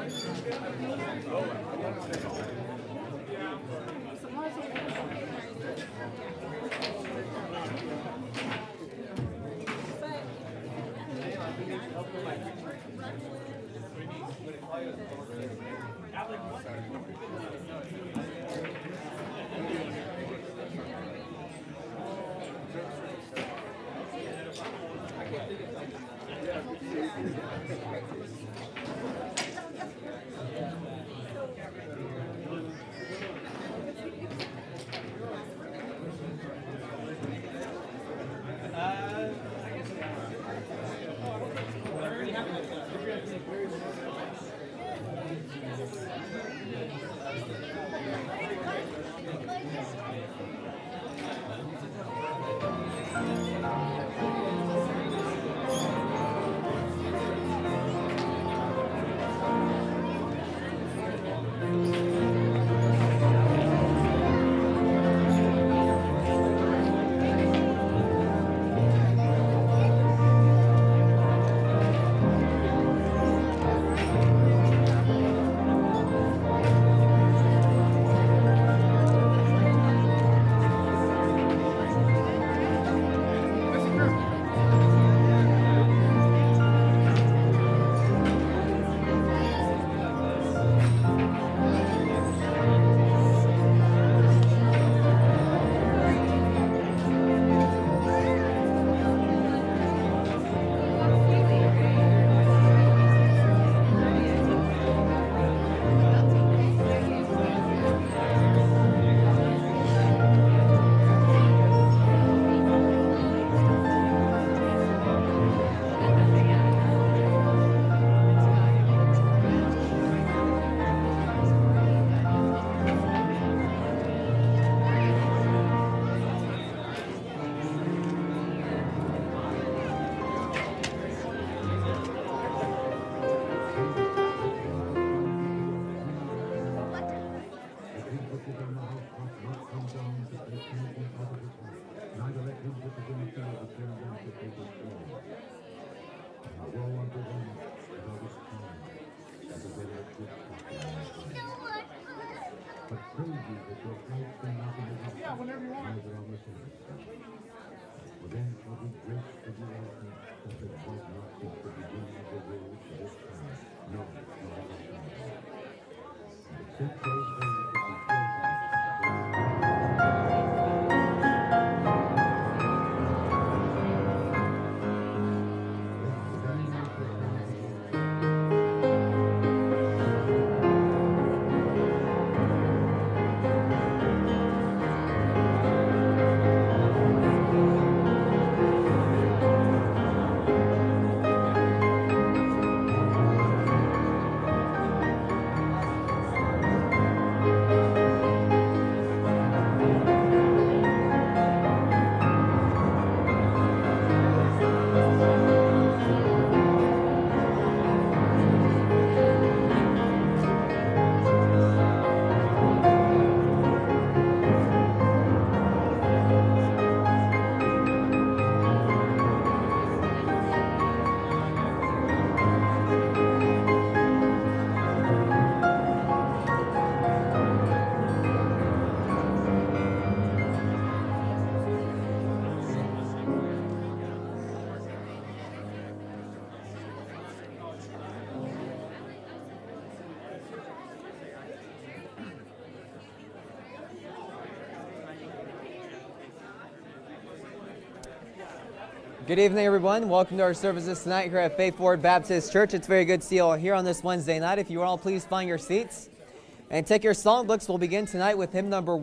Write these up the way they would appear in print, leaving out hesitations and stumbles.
Good evening, everyone. Welcome to our services tonight here at Faith Forward Baptist Church. It's very good to see you all here on this Wednesday night. If you all please find your seats and take your songbooks. We'll begin tonight with hymn number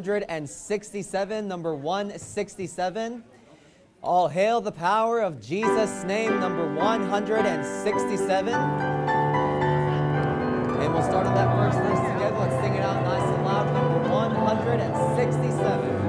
167, number 167. All hail the power of Jesus' name, number 167. And we'll start on that first verse together. Let's sing it out nice and loud. Number 167.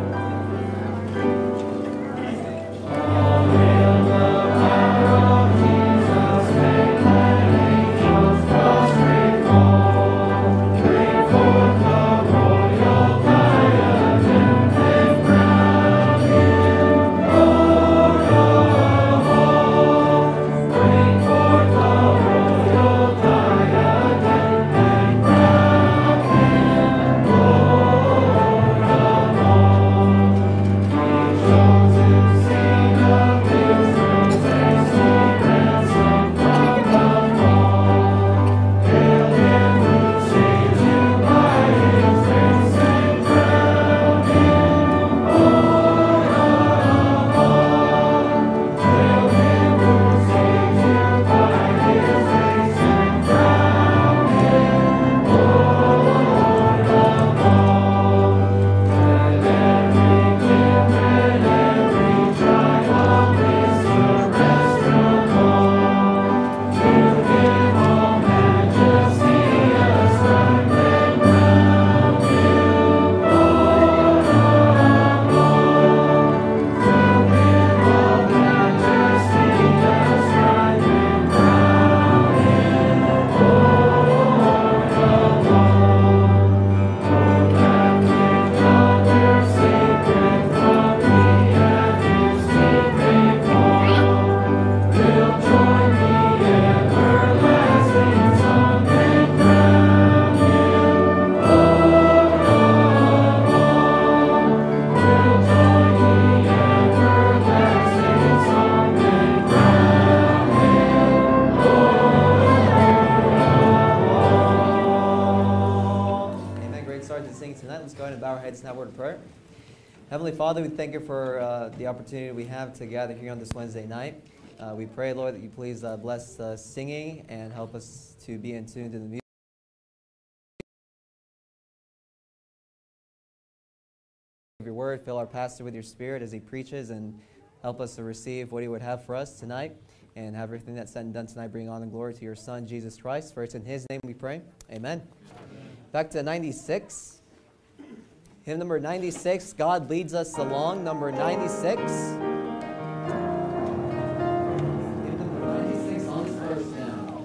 Bring forth the royal diadem. Tonight's Night Word of Prayer. Heavenly Father, we thank you for the opportunity we have to gather here on this Wednesday night. We pray, Lord, that you please bless the singing and help us to be in tune to the music of your word. Fill our pastor with your spirit as he preaches and help us to receive what he would have for us tonight and have everything that's said and done tonight bring honor and glory to your Son, Jesus Christ. For it's in his name we pray. Amen. Back to 96. Hymn number 96, God Leads Us Along, number 96. Hymn number 96 on this verse now.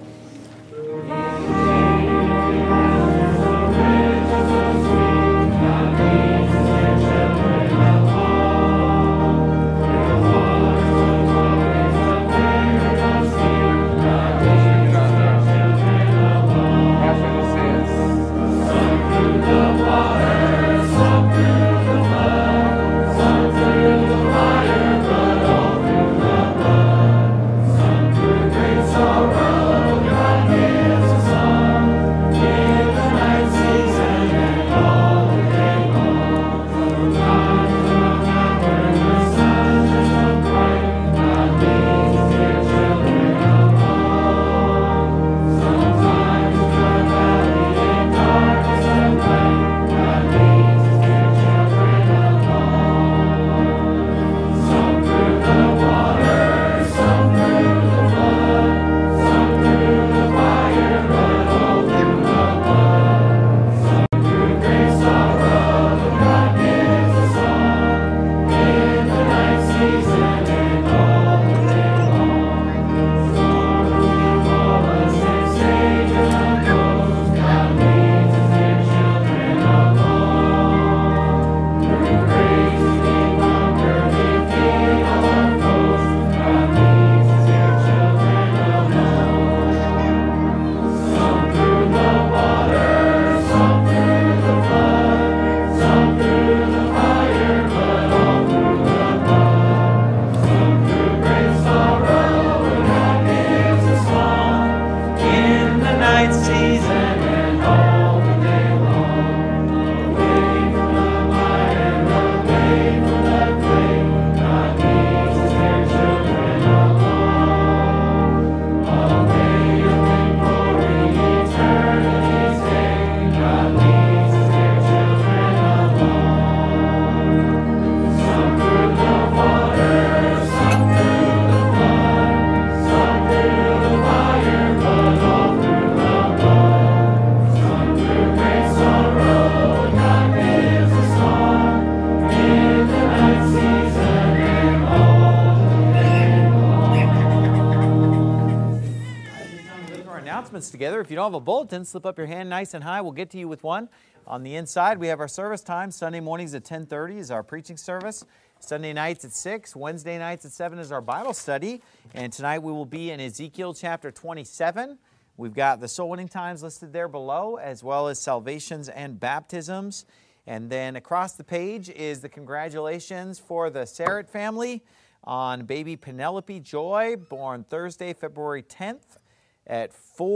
Together. If you don't have a bulletin, slip up your hand nice and high. We'll get to you with one. On the inside, we have our service time. Sunday mornings at 10:30 is our preaching service. Sunday nights at 6. Wednesday nights at 7 is our Bible study. And tonight we will be in Ezekiel chapter 27. We've got the soul winning times listed there below, as well as salvations and baptisms. And then across the page is the congratulations for the Sarrett family on baby Penelope Joy, born Thursday, February 10th. At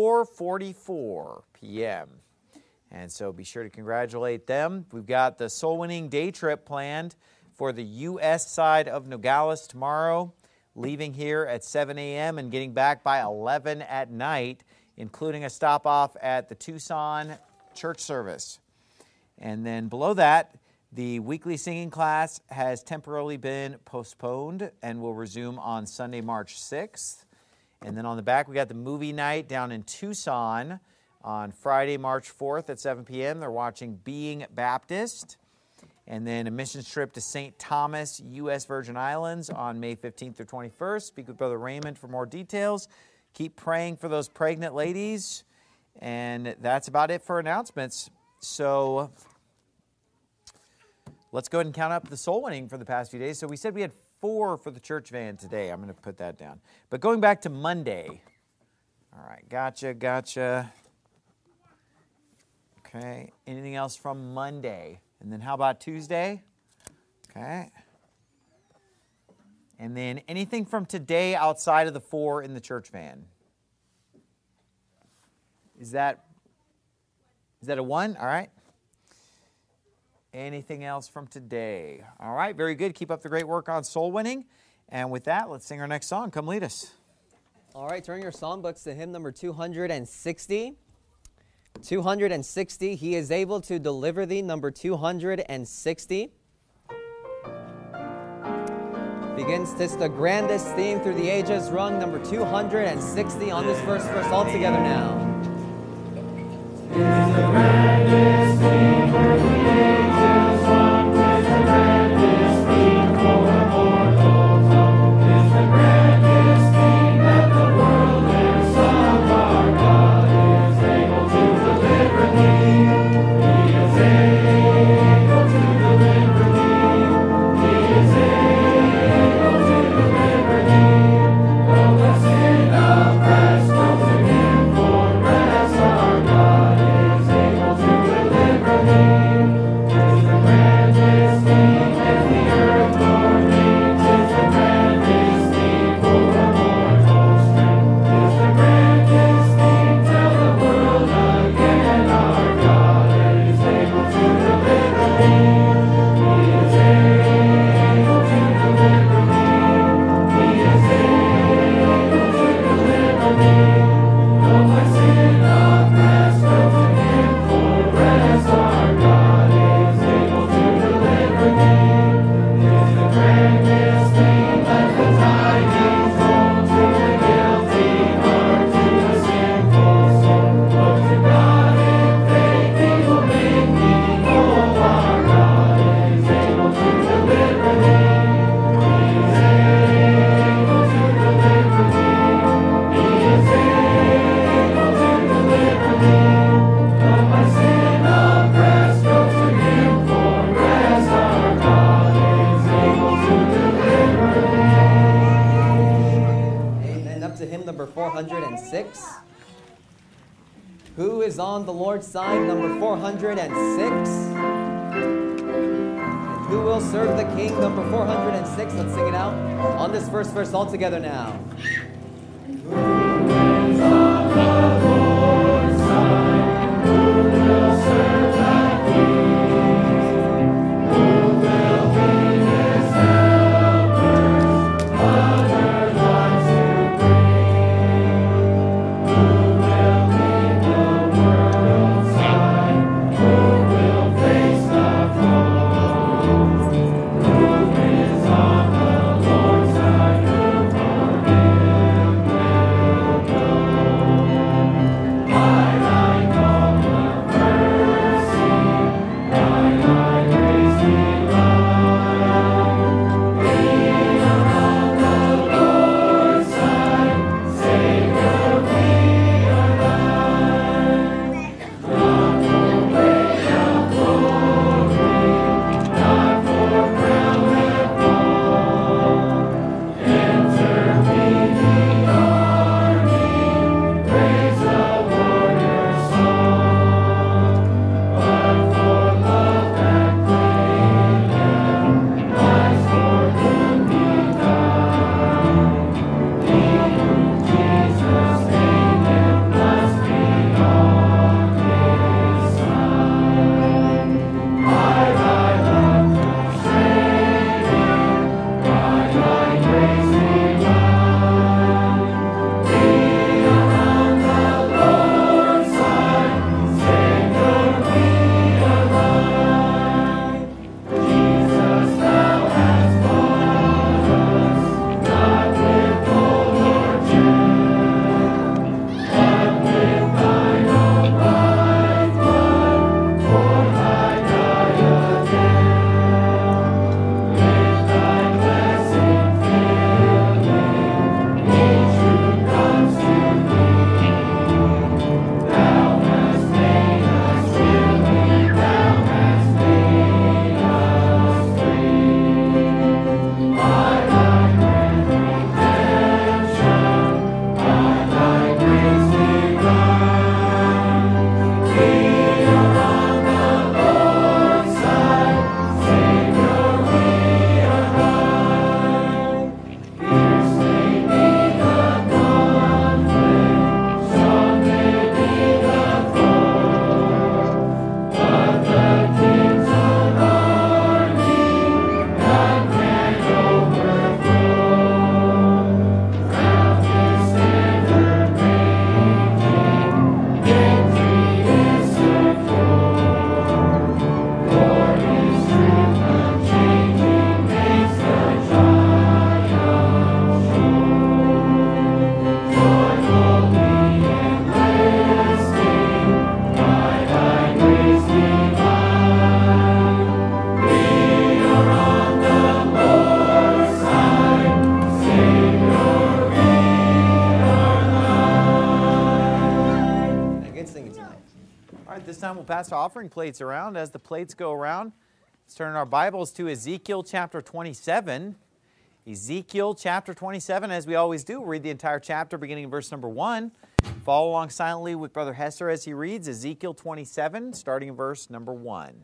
4:44 p.m. And so be sure to congratulate them. We've got the soul winning day trip planned for the U.S. side of Nogales tomorrow, leaving here at 7 a.m. and getting back by 11 at night, including a stop off at the Tucson church service. And then below that, the weekly singing class has temporarily been postponed and will resume on Sunday, March 6th. And then on the back, we got the movie night down in Tucson on Friday, March 4th at 7 p.m. They're watching Being Baptist. And then a missions trip to St. Thomas, U.S. Virgin Islands on May 15th through 21st. Speak with Brother Raymond for more details. Keep praying for those pregnant ladies. And that's about it for announcements. So let's go ahead and count up the soul winning for the past few days. So we said we had 4 for the church van today. I'm going to put that down. But going back to Monday. All right, gotcha. Okay, anything else from Monday? And then how about Tuesday? Okay. And then anything from today outside of the 4 in the church van? Is that a 1? All right. Anything else from today? All right, very good. Keep up the great work on soul winning. And with that, let's sing our next song. Come lead us. All right, turn your songbooks to hymn number 260. 260, He is able to deliver thee, number 260. Begins "'Tis the grandest theme through the ages rung," number 260 on this first verse all together now. "'Tis the grandest theme through the ages rung, 'tis the grandest theme for a mortal tongue, 'tis the grandest theme that the world e'er sung. Our God is able to deliver thee. He is able to deliver thee. He is able to deliver thee. The blessed oppressed come to Him for rest. Our God is able to deliver thee. 'Tis the grandest theme if the earth nor main. 'Tis the grandest theme for a mortal strength. 'Tis the grandest theme, tell the world again. Our God is able to deliver thee. He is able to deliver thee. He is able to deliver thee. The blessed oppressed come to Him for rest. Our God is able to deliver thee. 'Tis the grandest theme, let the tidings told to the guilty heart, to the sinful soul. Look to God in faith, He will make thee whole. Our God is able to deliver thee. He is able to deliver thee. He is able to deliver thee. The blessed oppressed come to Him for rest. Our God is able to deliver thee. Amen. Up to hymn number 406. "Who is on the Lord's side?" number 406. And "Who will serve the King?" number 406. Let's sing it out on this first verse all together now. right, this time we'll pass our offering plates around. As the plates go around, let's turn our Bibles to Ezekiel chapter 27. Ezekiel chapter 27, as we always do, we'll read the entire chapter beginning in verse number 1. Follow along silently with Brother Hesser as he reads Ezekiel 27, starting in verse number 1.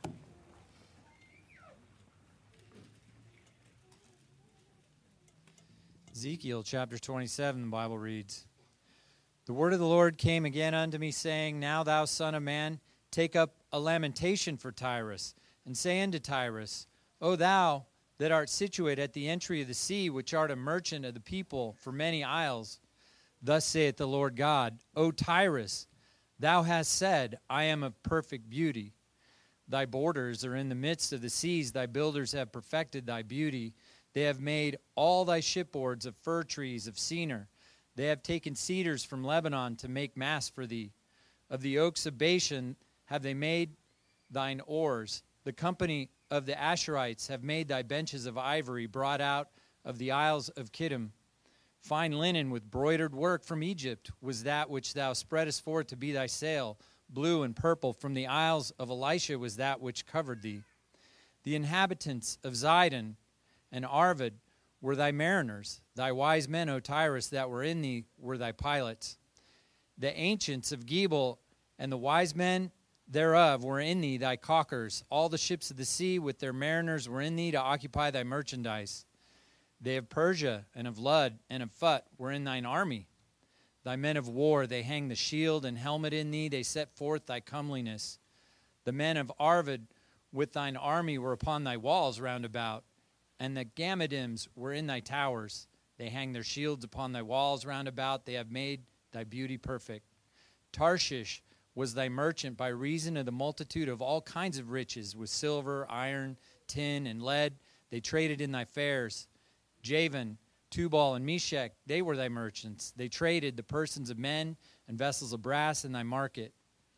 Ezekiel chapter 27, the Bible reads, The word of the Lord came again unto me, saying, Now thou son of man, take up a lamentation for Tyrus, and say unto Tyrus, O thou that art situate at the entry of the sea, which art a merchant of the people for many isles, thus saith the Lord God, O Tyrus, thou hast said, I am of perfect beauty. Thy borders are in the midst of the seas, thy builders have perfected thy beauty. They have made all thy shipboards of fir trees of Senir. They have taken cedars from Lebanon to make masts for thee. Of the oaks of Bashan have they made thine oars. The company of the Asherites have made thy benches of ivory brought out of the isles of Kittim. Fine linen with broidered work from Egypt was that which thou spreadest forth to be thy sail. Blue and purple from the isles of Elisha was that which covered thee. The inhabitants of Zidon and Arvad were thy mariners. Thy wise men, O Tyrus, that were in thee were thy pilots. The ancients of Gebal and the wise men thereof were in thee thy caulkers. All the ships of the sea with their mariners were in thee to occupy thy merchandise. They of Persia and of Lud and of Phut were in thine army. Thy men of war, they hang the shield and helmet in thee, they set forth thy comeliness. The men of Arvad with thine army were upon thy walls round about. And the Gammadims were in thy towers. They hang their shields upon thy walls round about. They have made thy beauty perfect. Tarshish was thy merchant by reason of the multitude of all kinds of riches, with silver, iron, tin, and lead. They traded in thy fairs. Javan, Tubal, and Meshach, they were thy merchants. They traded the persons of men and vessels of brass in thy market.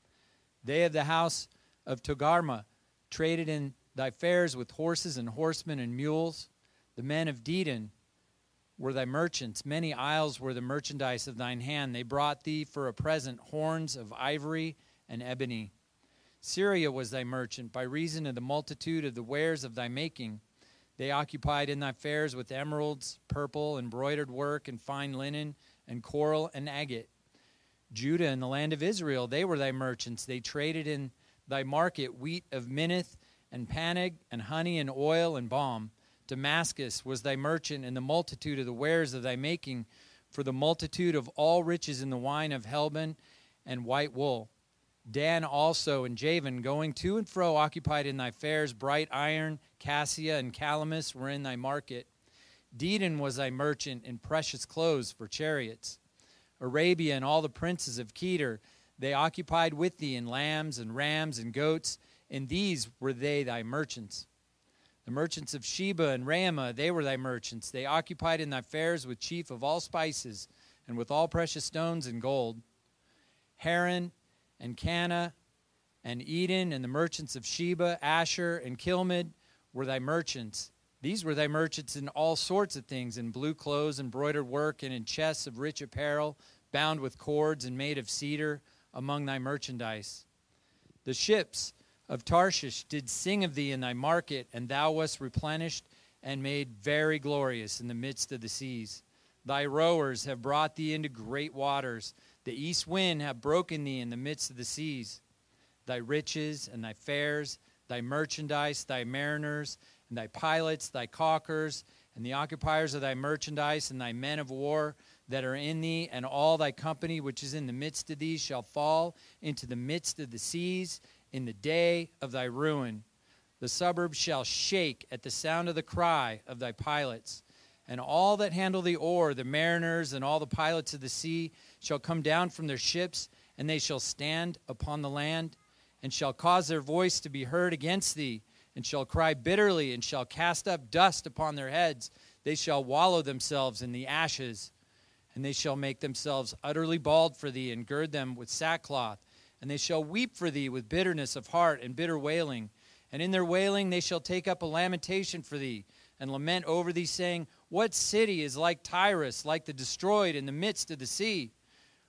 They of the house of Togarmah traded in thy fairs with horses and horsemen and mules. The men of Dedan were thy merchants. Many isles were the merchandise of thine hand. They brought thee for a present horns of ivory and ebony. Syria was thy merchant by reason of the multitude of the wares of thy making. They occupied in thy fairs with emeralds, purple, embroidered work, and fine linen, and coral and agate. Judah and the land of Israel, they were thy merchants. They traded in thy market wheat of Minnith, and Panig, and honey, and oil, and balm. Damascus was thy merchant in the multitude of the wares of thy making, for the multitude of all riches in the wine of Helban and white wool. Dan also and Javan, going to and fro, occupied in thy fairs. Bright iron, cassia, and calamus were in thy market. Dedan was thy merchant in precious clothes for chariots. Arabia and all the princes of Kedar, they occupied with thee in lambs and rams and goats. In these were they thy merchants. The merchants of Sheba and Ramah, they were thy merchants. They occupied in thy fairs with chief of all spices, and with all precious stones and gold. Haran and Cana and Eden and the merchants of Sheba, Asher and Kilmid were thy merchants. These were thy merchants in all sorts of things, in blue clothes, embroidered work, and in chests of rich apparel, bound with cords and made of cedar, among thy merchandise. The ships of Tarshish did sing of thee in thy market, and thou wast replenished and made very glorious in the midst of the seas. Thy rowers have brought thee into great waters. The east wind hath broken thee in the midst of the seas. Thy riches and thy fairs, thy merchandise, thy mariners, and thy pilots, thy caulkers, and the occupiers of thy merchandise, and thy men of war that are in thee, and all thy company which is in the midst of thee shall fall into the midst of the seas in the day of thy ruin. The suburbs shall shake at the sound of the cry of thy pilots. And all that handle the oar, the mariners and all the pilots of the sea, shall come down from their ships, and they shall stand upon the land, and shall cause their voice to be heard against thee, and shall cry bitterly, and shall cast up dust upon their heads. They shall wallow themselves in the ashes, and they shall make themselves utterly bald for thee, and gird them with sackcloth. And they shall weep for thee with bitterness of heart and bitter wailing. And in their wailing they shall take up a lamentation for thee, and lament over thee, saying, What city is like Tyrus, like the destroyed in the midst of the sea?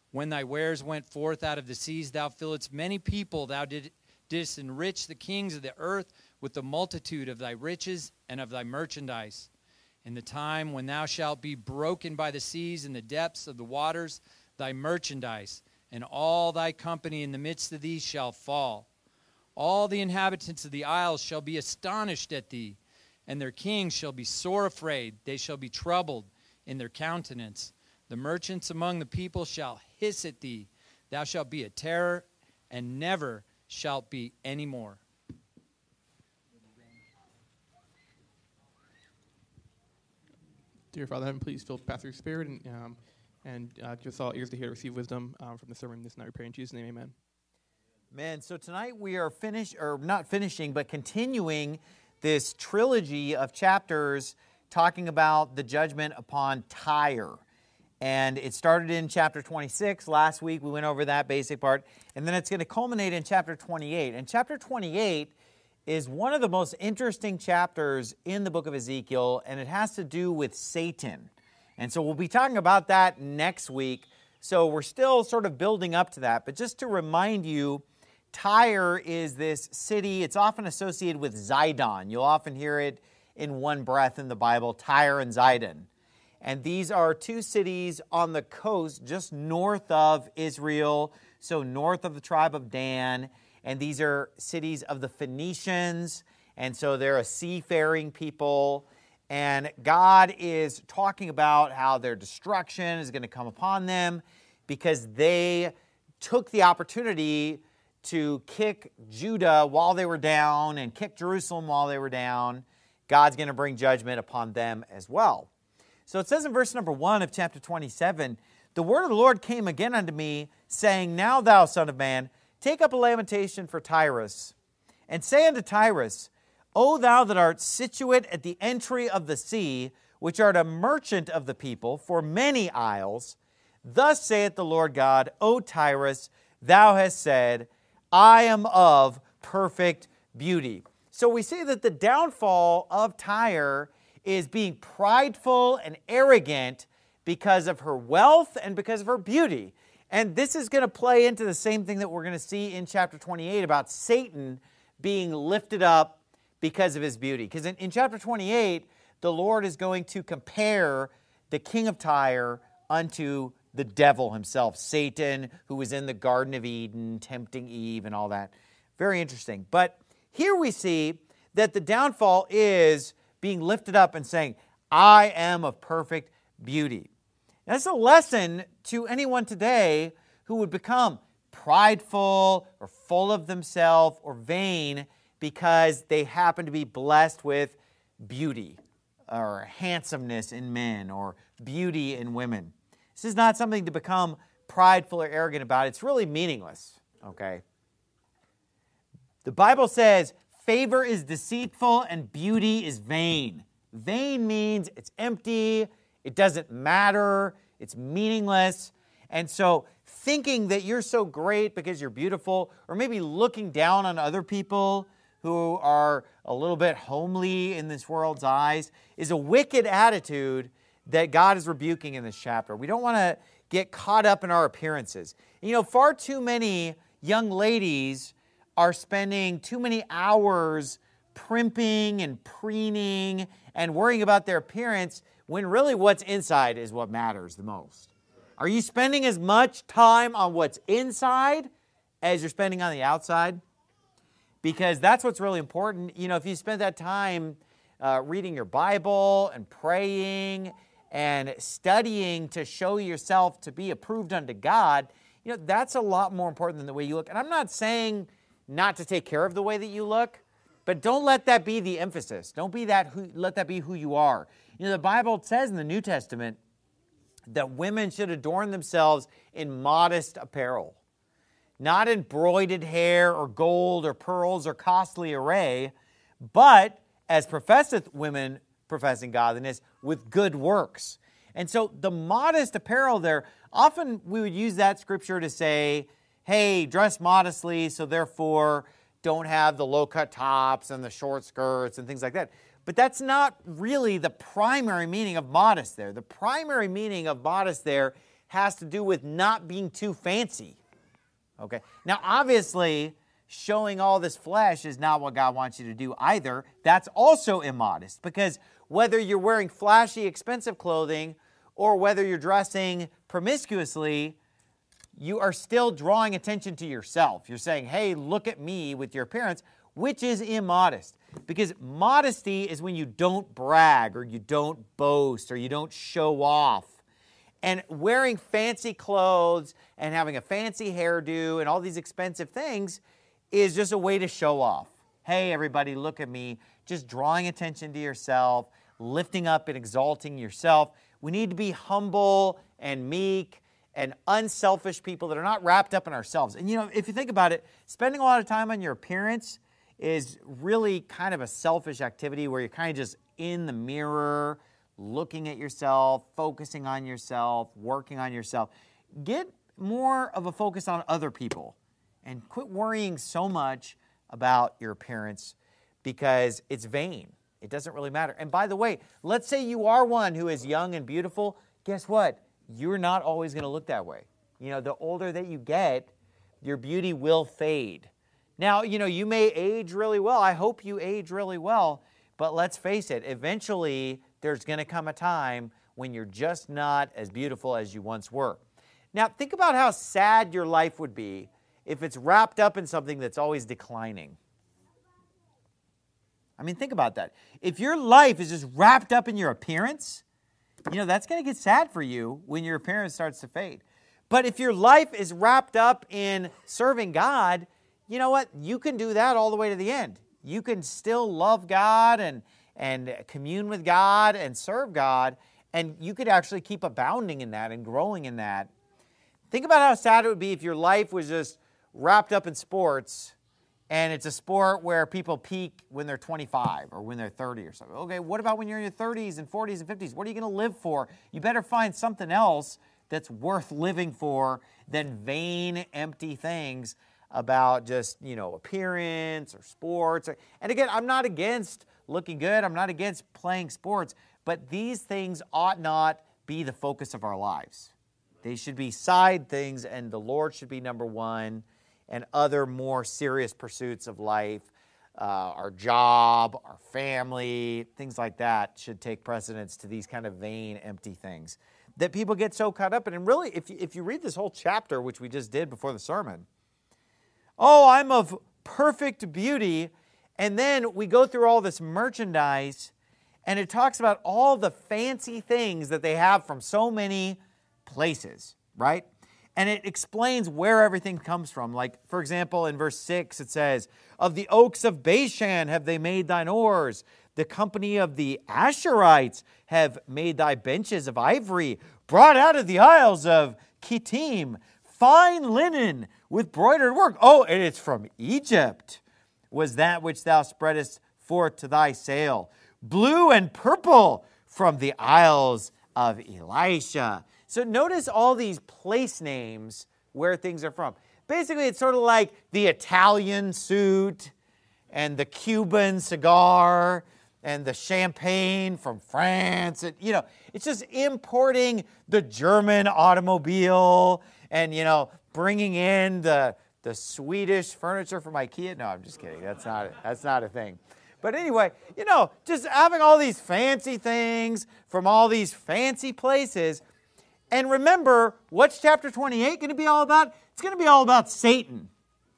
When thy wares went forth out of the seas, thou filledst many people. Thou didst enrich the kings of the earth with the multitude of thy riches and of thy merchandise. In the time when thou shalt be broken by the seas in the depths of the waters, thy merchandise and all thy company in the midst of thee shall fall. All the inhabitants of the isles shall be astonished at thee, and their kings shall be sore afraid. They shall be troubled in their countenance. The merchants among the people shall hiss at thee. Thou shalt be a terror, and never shalt be any more. Dear Father in heaven, please fill Pastor's spirit and give us all ears to hear, receive wisdom from the sermon this night. We pray in Jesus' name, amen. Man, so tonight we are continuing this trilogy of chapters talking about the judgment upon Tyre. And it started in chapter 26. Last week we went over that basic part. And then it's going to culminate in chapter 28. And chapter 28 is one of the most interesting chapters in the book of Ezekiel, and it has to do with Satan. And so we'll be talking about that next week. So we're still sort of building up to that. But just to remind you, Tyre is this city. It's often associated with Zidon. You'll often hear it in one breath in the Bible, Tyre and Zidon. And these are two cities on the coast just north of Israel, so north of the tribe of Dan. And these are cities of the Phoenicians, and so they're a seafaring people. And God is talking about how their destruction is going to come upon them because they took the opportunity to kick Judah while they were down and kick Jerusalem while they were down. God's going to bring judgment upon them as well. So it says in verse number 1 of chapter 27, the word of the Lord came again unto me, saying, Now thou, son of man, take up a lamentation for Tyrus, and say unto Tyrus, O thou that art situate at the entry of the sea, which art a merchant of the people, for many isles, thus saith the Lord God, O Tyrus, thou hast said, I am of perfect beauty. So we see that the downfall of Tyre is being prideful and arrogant because of her wealth and because of her beauty. And this is going to play into the same thing that we're going to see in chapter 28 about Satan being lifted up because of his beauty. Because in chapter 28, the Lord is going to compare the king of Tyre unto the devil himself, Satan, who was in the Garden of Eden, tempting Eve and all that. Very interesting. But here we see that the downfall is being lifted up and saying, I am of perfect beauty. And that's a lesson to anyone today who would become prideful or full of themselves or vain because they happen to be blessed with beauty or handsomeness in men or beauty in women. This is not something to become prideful or arrogant about. It's really meaningless, okay? The Bible says, favor is deceitful and beauty is vain. Vain means it's empty, it doesn't matter, it's meaningless. And so thinking that you're so great because you're beautiful, or maybe looking down on other people who are a little bit homely in this world's eyes, is a wicked attitude that God is rebuking in this chapter. We don't want to get caught up in our appearances. You know, far too many young ladies are spending too many hours primping and preening and worrying about their appearance when really what's inside is what matters the most. Are you spending as much time on what's inside as you're spending on the outside? Because that's what's really important. You know, if you spend that time reading your Bible and praying and studying to show yourself to be approved unto God, you know, that's a lot more important than the way you look. And I'm not saying not to take care of the way that you look, but don't let that be the emphasis. Don't be that. Let that be who you are. You know, the Bible says in the New Testament that women should adorn themselves in modest apparel, not in broided hair or gold or pearls or costly array, but as professeth women professing godliness with good works. And so the modest apparel there, often we would use that scripture to say, hey, dress modestly, so therefore don't have the low-cut tops and the short skirts and things like that. But that's not really the primary meaning of modest there. The primary meaning of modest there has to do with not being too fancy. Okay. Now, obviously, showing all this flesh is not what God wants you to do either. That's also immodest, because whether you're wearing flashy, expensive clothing or whether you're dressing promiscuously, you are still drawing attention to yourself. You're saying, hey, look at me with your appearance, which is immodest. Because modesty is when you don't brag or you don't boast or you don't show off. And wearing fancy clothes and having a fancy hairdo and all these expensive things is just a way to show off. Hey, everybody, look at me. Just drawing attention to yourself, lifting up and exalting yourself. We need to be humble and meek and unselfish people that are not wrapped up in ourselves. And if you think about it, spending a lot of time on your appearance is really kind of a selfish activity where you're kind of just in the mirror, looking at yourself, focusing on yourself, working on yourself. Get more of a focus on other people and quit worrying so much about your appearance because it's vain. It doesn't really matter. And by the way, let's say you are one who is young and beautiful. Guess what? You're not always going to look that way. The older that you get, your beauty will fade. Now, you may age really well. I hope you age really well. But let's face it, eventually there's going to come a time when you're just not as beautiful as you once were. Now, think about how sad your life would be if it's wrapped up in something that's always declining. I mean, think about that. If your life is just wrapped up in your appearance, that's going to get sad for you when your appearance starts to fade. But if your life is wrapped up in serving God, you know what? You can do that all the way to the end. You can still love God and commune with God and serve God, and you could actually keep abounding in that and growing in that. Think about how sad it would be if your life was just wrapped up in sports, and it's a sport where people peak when they're 25 or when they're 30 or something. Okay, what about when you're in your 30s and 40s and 50s? What are you going to live for? You better find something else that's worth living for than vain, empty things about just, appearance or sports. And again, I'm not against looking good. I'm not against playing sports. But these things ought not be the focus of our lives. They should be side things, and the Lord should be number one, and other more serious pursuits of life, our job, our family, things like that should take precedence to these kind of vain, empty things that people get so caught up in. And really, if you read this whole chapter, which we just did before the sermon, oh, I'm of perfect beauty, and then we go through all this merchandise, and it talks about all the fancy things that they have from so many places, right? And it explains where everything comes from. Like, for example, in verse 6, it says, of the oaks of Bashan have they made thine oars. The company of the Asherites have made thy benches of ivory, brought out of the isles of Kittim, fine linen with broidered work. Oh, and it's from Egypt was that which thou spreadest forth to thy sail. Blue and purple from the isles of Elisha. So notice all these place names where things are from. Basically, it's sort of like the Italian suit and the Cuban cigar and the champagne from France. And, it's just importing the German automobile and, bringing in the Swedish furniture from IKEA. No, I'm just kidding. That's not a thing. But anyway, just having all these fancy things from all these fancy places. And remember, what's chapter 28 going to be all about? It's going to be all about Satan.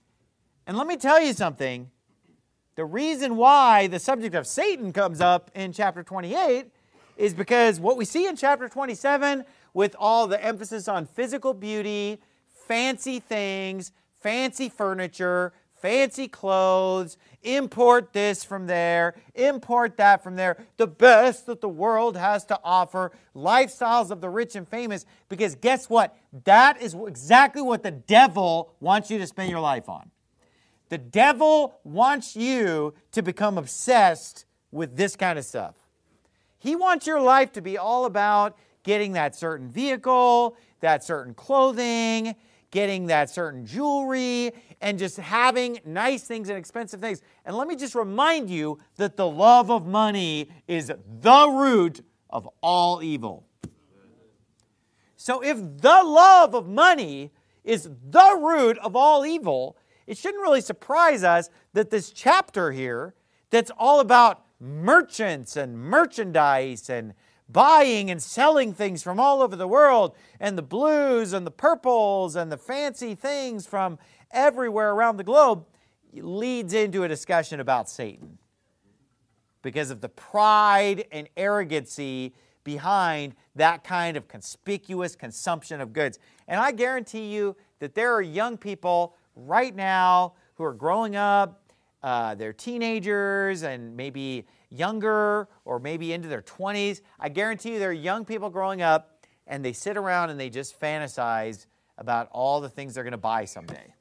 And let me tell you something. The reason why the subject of Satan comes up in chapter 28 is because what we see in chapter 27 with all the emphasis on physical beauty, fancy things, fancy furniture, fancy clothes, import this from there, import that from there, the best that the world has to offer, lifestyles of the rich and famous, because guess what? That is exactly what the devil wants you to spend your life on. The devil wants you to become obsessed with this kind of stuff. He wants your life to be all about getting that certain vehicle, that certain clothing, getting that certain jewelry, and just having nice things and expensive things. And let me just remind you that the love of money is the root of all evil. So if the love of money is the root of all evil, it shouldn't really surprise us that this chapter here, that's all about merchants and merchandise and buying and selling things from all over the world, and the blues and the purples and the fancy things from everywhere around the globe, leads into a discussion about Satan because of the pride and arrogancy behind that kind of conspicuous consumption of goods. And I guarantee you that there are young people right now who are growing up, they're teenagers and maybe younger or maybe into their 20s. I guarantee you there are young people growing up and they sit around and they just fantasize about all the things they're going to buy someday.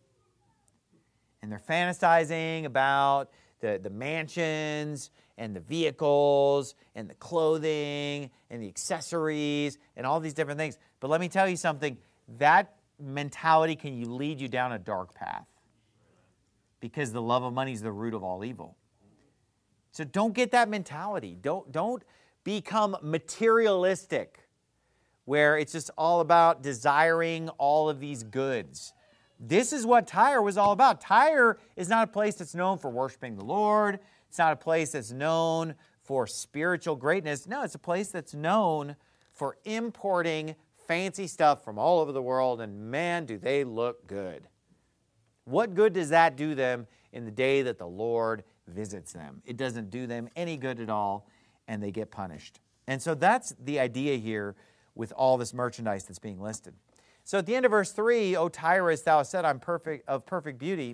And they're fantasizing about the mansions and the vehicles and the clothing and the accessories and all these different things. But let me tell you something, that mentality can lead you down a dark path because the love of money is the root of all evil. So don't get that mentality. Don't become materialistic where it's just all about desiring all of these goods. This is what Tyre was all about. Tyre is not a place that's known for worshiping the Lord. It's not a place that's known for spiritual greatness. No, it's a place that's known for importing fancy stuff from all over the world, and man, do they look good. What good does that do them in the day that the Lord visits them? It doesn't do them any good at all, and they get punished. And so that's the idea here with all this merchandise that's being listed. So at the end of verse 3, O Tyrus, thou hast said, I'm of perfect beauty.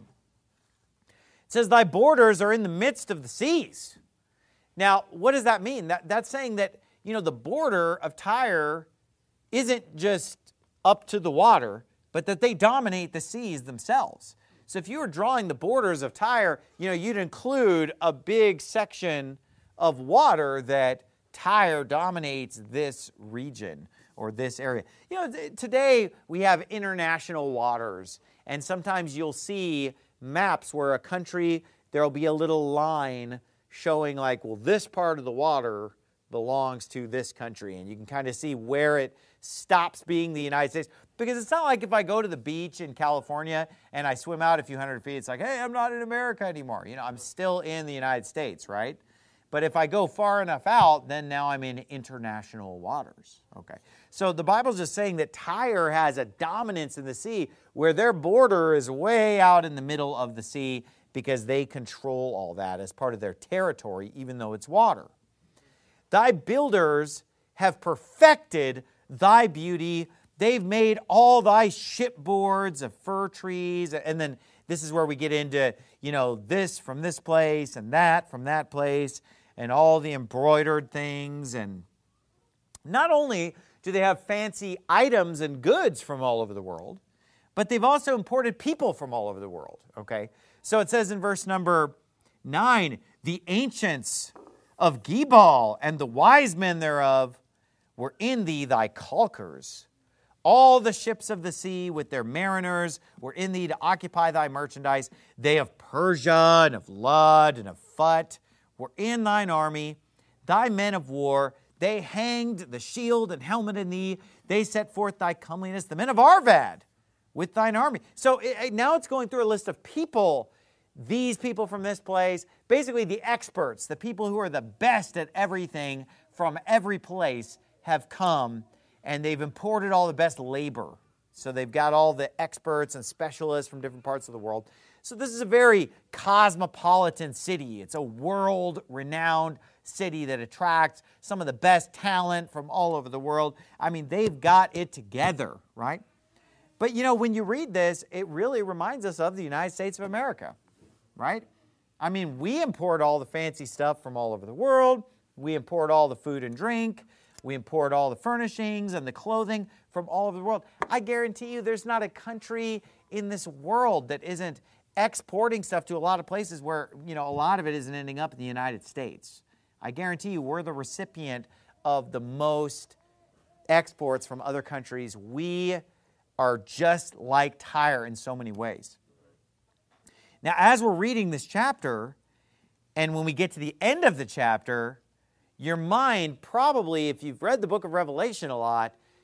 It says, thy borders are in the midst of the seas. Now, what does that mean? That's saying that, the border of Tyre isn't just up to the water, but that they dominate the seas themselves. So if you were drawing the borders of Tyre, you'd include a big section of water that Tyre dominates this region or this area. Today we have international waters, and sometimes you'll see maps where a country, there'll be a little line showing this part of the water belongs to this country, and you can kind of see where it stops being the United States. Because it's not like if I go to the beach in California and I swim out a few hundred feet, it's like, hey, I'm not in America anymore. I'm still in the United States, right? But if I go far enough out, then now I'm in international waters. Okay. So the Bible's just saying that Tyre has a dominance in the sea where their border is way out in the middle of the sea because they control all that as part of their territory, even though it's water. Thy builders have perfected thy beauty. They've made all thy shipboards of fir trees. And then this is where we get into, this from this place and that from that place and all the embroidered things. And not only do they have fancy items and goods from all over the world, but they've also imported people from all over the world, okay? So it says in verse number 9, the ancients of Gebal and the wise men thereof were in thee, thy calkers. All the ships of the sea with their mariners were in thee to occupy thy merchandise. They of Persia and of Lud and of Phut were in thine army. Thy men of war, they hanged the shield and helmet in thee. They set forth thy comeliness. The men of Arvad with thine army. So now it's going through a list of people. These people from this place, basically the experts, the people who are the best at everything from every place have come, and they've imported all the best labor. So they've got all the experts and specialists from different parts of the world. So this is a very cosmopolitan city. It's a world-renowned city that attracts some of the best talent from all over the world. I mean, they've got it together, right? But, when you read this, it really reminds us of the United States of America, right? I mean, we import all the fancy stuff from all over the world. We import all the food and drink. We import all the furnishings and the clothing from all over the world. I guarantee you there's not a country in this world that isn't exporting stuff to a lot of places where, a lot of it isn't ending up in the United States. I guarantee you we're the recipient of the most exports from other countries. We are just like Tyre in so many ways. Now, as we're reading this chapter, and when we get to the end of the chapter, your mind probably, if you've read the book of Revelation a lot,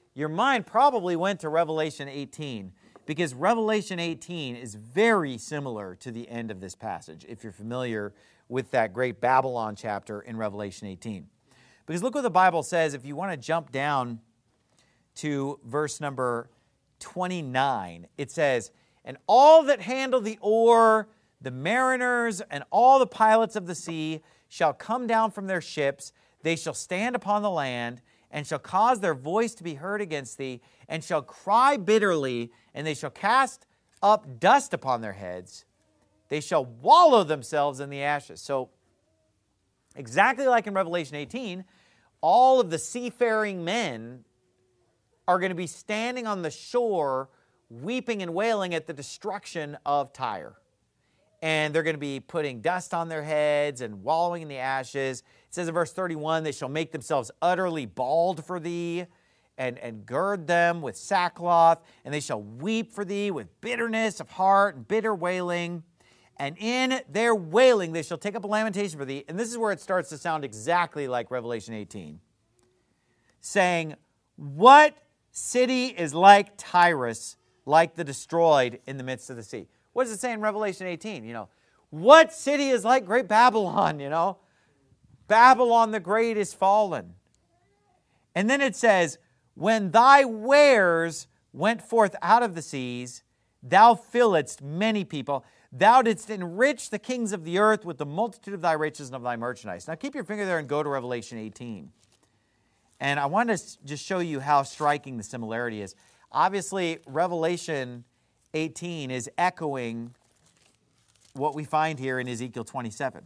your mind probably went to Revelation 18, because Revelation 18 is very similar to the end of this passage, if you're familiar with that great Babylon chapter in Revelation 18. Because look what the Bible says. If you want to jump down to verse number 29, it says, "And all that handle the oar, the mariners, and all the pilots of the sea shall come down from their ships. They shall stand upon the land, and shall cause their voice to be heard against thee, and shall cry bitterly, and they shall cast up dust upon their heads. They shall wallow themselves in the ashes." So, exactly like in Revelation 18, all of the seafaring men are going to be standing on the shore, weeping and wailing at the destruction of Tyre. And they're going to be putting dust on their heads and wallowing in the ashes. It says in verse 31, "They shall make themselves utterly bald for thee, and gird them with sackcloth, and they shall weep for thee with bitterness of heart and bitter wailing. And in their wailing they shall take up a lamentation for thee." And this is where it starts to sound exactly like Revelation 18. Saying, "What city is like Tyrus, like the destroyed in the midst of the sea?" What does it say in Revelation 18? What city is like great Babylon? Babylon the great is fallen. And then it says, "When thy wares went forth out of the seas, thou filledst many people. Thou didst enrich the kings of the earth with the multitude of thy riches and of thy merchandise." Now keep your finger there and go to Revelation 18. And I want to just show you how striking the similarity is. Obviously, Revelation 18 is echoing what we find here in Ezekiel 27.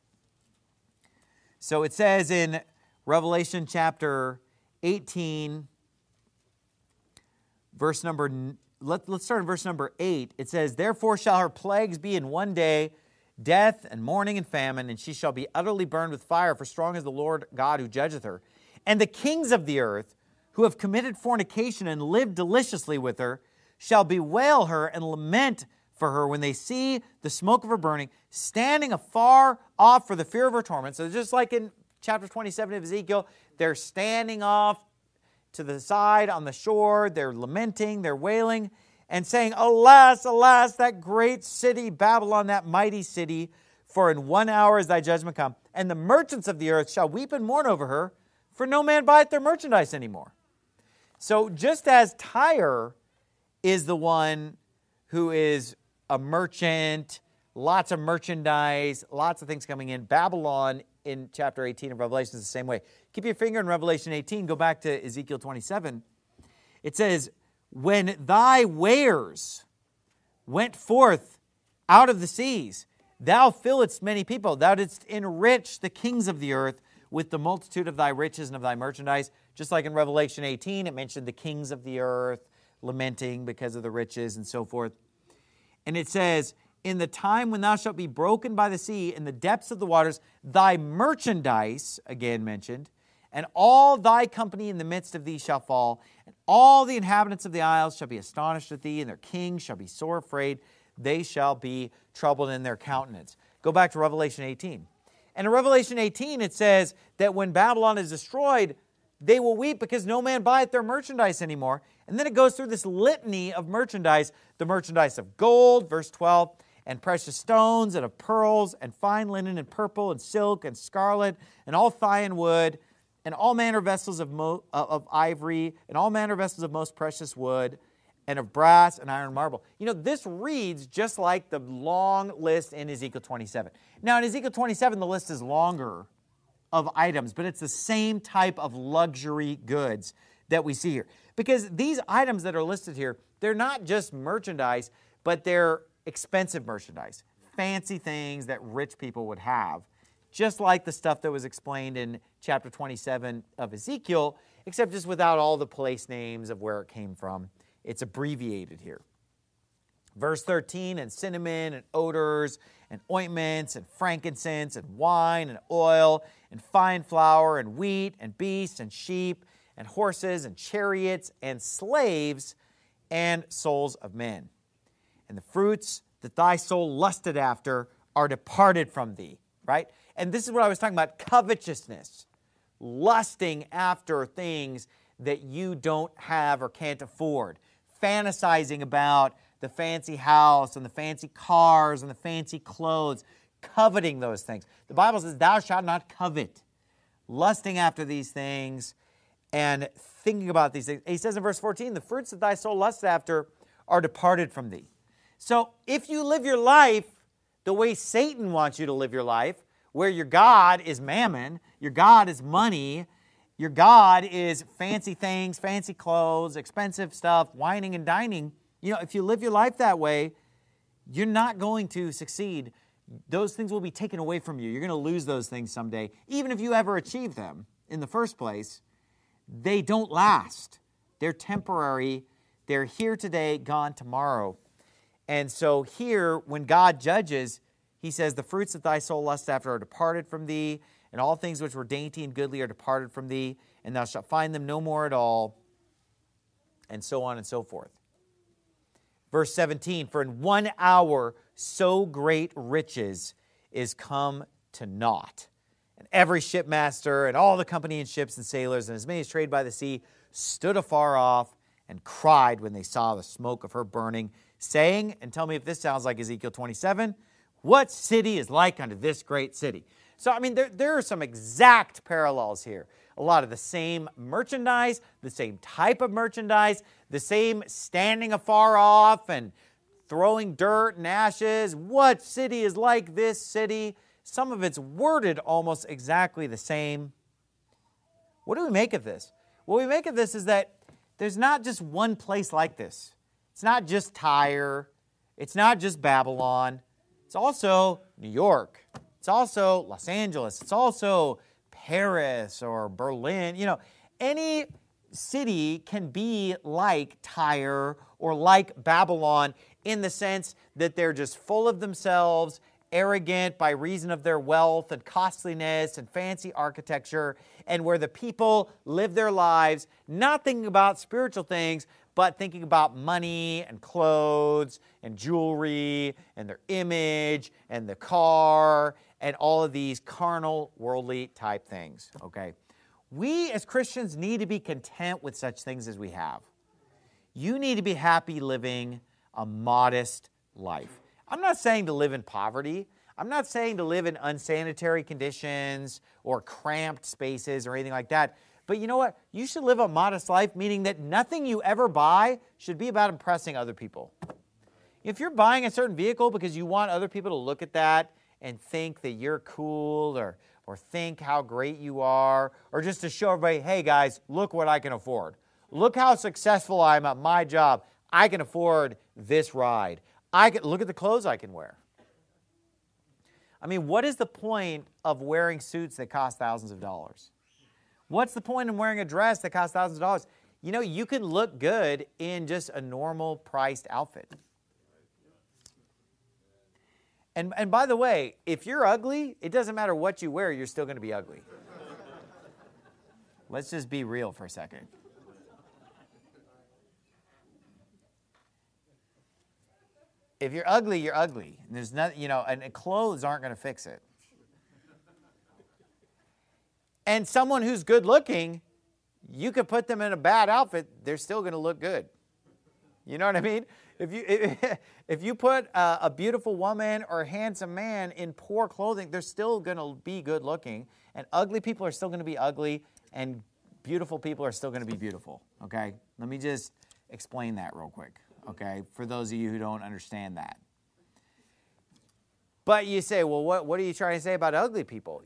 So it says in Revelation chapter 18, let's start in verse number 8. It says, "Therefore shall her plagues be in one day, death and mourning and famine, and she shall be utterly burned with fire, for strong is the Lord God who judgeth her. And the kings of the earth, who have committed fornication and lived deliciously with her, shall bewail her and lament for her when they see the smoke of her burning, standing afar off for the fear of her torment." So just like in chapter 27 of Ezekiel, they're standing off to the side on the shore, they're lamenting, they're wailing, and saying, "Alas, alas, that great city, Babylon, that mighty city, for in 1 hour is thy judgment come. And the merchants of the earth shall weep and mourn over her, for no man buyeth their merchandise anymore." So just as Tyre is the one who is a merchant, lots of merchandise, lots of things coming in, Babylon in chapter 18 of Revelation is the same way. Keep your finger in Revelation 18, go back to Ezekiel 27. It says, "When thy wares went forth out of the seas, thou filledst many people. Thou didst enrich the kings of the earth with the multitude of thy riches and of thy merchandise." Just like in Revelation 18, it mentioned the kings of the earth lamenting because of the riches and so forth. And it says, "In the time when thou shalt be broken by the sea, in the depths of the waters, thy merchandise," again mentioned, "and all thy company in the midst of thee shall fall, and all the inhabitants of the isles shall be astonished at thee, and their kings shall be sore afraid. They shall be troubled in their countenance." Go back to Revelation 18. And in Revelation 18, it says that when Babylon is destroyed, they will weep because no man buyeth their merchandise anymore. And then it goes through this litany of merchandise, the merchandise of gold, verse 12, and precious stones, and of pearls, and fine linen, and purple, and silk, and scarlet, and all thine wood, and all manner of vessels of ivory, and all manner of vessels of most precious wood, and of brass and iron and marble. This reads just like the long list in Ezekiel 27. Now, in Ezekiel 27, the list is longer of items, but it's the same type of luxury goods that we see here. Because these items that are listed here, they're not just merchandise, but they're expensive merchandise, fancy things that rich people would have, just like the stuff that was explained in chapter 27 of Ezekiel, except just without all the place names of where it came from. It's abbreviated here. Verse 13, "And cinnamon, and odors, and ointments, and frankincense, and wine, and oil, and fine flour, and wheat, and beasts, and sheep, and horses, and chariots, and slaves, and souls of men. And the fruits that thy soul lusted after are departed from thee." Right? And this is what I was talking about, covetousness. Lusting after things that you don't have or can't afford. Fantasizing about the fancy house and the fancy cars and the fancy clothes, coveting those things. The Bible says, thou shalt not covet. Lusting after these things and thinking about these things. He says in verse 14, the fruits that thy soul lusts after are departed from thee. So if you live your life the way Satan wants you to live your life, where your God is mammon, your God is money, your God is fancy things, fancy clothes, expensive stuff, whining and dining, if you live your life that way, you're not going to succeed. Those things will be taken away from you. You're going to lose those things someday. Even if you ever achieve them in the first place, they don't last. They're temporary. They're here today, gone tomorrow. And so here, when God judges, he says, the fruits that thy soul lusts after are departed from thee, and all things which were dainty and goodly are departed from thee, and thou shalt find them no more at all, and so on and so forth. Verse 17, for in 1 hour so great riches is come to naught. And every shipmaster and all the company in ships and sailors and as many as trade by the sea stood afar off and cried when they saw the smoke of her burning, saying, and tell me if this sounds like Ezekiel 27, what city is like unto this great city? So, there are some exact parallels here. A lot of the same merchandise, the same type of merchandise, the same standing afar off and throwing dirt and ashes. What city is like this city? Some of it's worded almost exactly the same. What do we make of this? What we make of this is that there's not just one place like this. It's not just Tyre. It's not just Babylon. It's also New York. It's also Los Angeles. It's also Paris or Berlin. Any city can be like Tyre or like Babylon in the sense that they're just full of themselves, arrogant by reason of their wealth and costliness and fancy architecture, and where the people live their lives not thinking about spiritual things, but thinking about money and clothes and jewelry and their image and the car and all of these carnal, worldly type things, okay? We as Christians need to be content with such things as we have. You need to be happy living a modest life. I'm not saying to live in poverty. I'm not saying to live in unsanitary conditions or cramped spaces or anything like that. But you know what? You should live a modest life, meaning that nothing you ever buy should be about impressing other people. If you're buying a certain vehicle because you want other people to look at that and think that you're cool or think how great you are, or just to show everybody, hey guys, look what I can afford. Look how successful I am at my job. I can afford this ride. Look at the clothes I can wear. What is the point of wearing suits that cost thousands of dollars? What's the point in wearing a dress that costs thousands of dollars? You can look good in just a normal priced outfit. And by the way, if you're ugly, it doesn't matter what you wear, you're still going to be ugly. Let's just be real for a second. If you're ugly, you're ugly. And there's nothing, and clothes aren't going to fix it. And someone who's good looking, you could put them in a bad outfit, they're still going to look good. You know what I mean? If you put a beautiful woman or a handsome man in poor clothing, they're still going to be good looking. And ugly people are still going to be ugly, and beautiful people are still going to be beautiful. Okay? Let me just explain that real quick. Okay? For those of you who don't understand that. But you say, well, what are you trying to say about ugly people?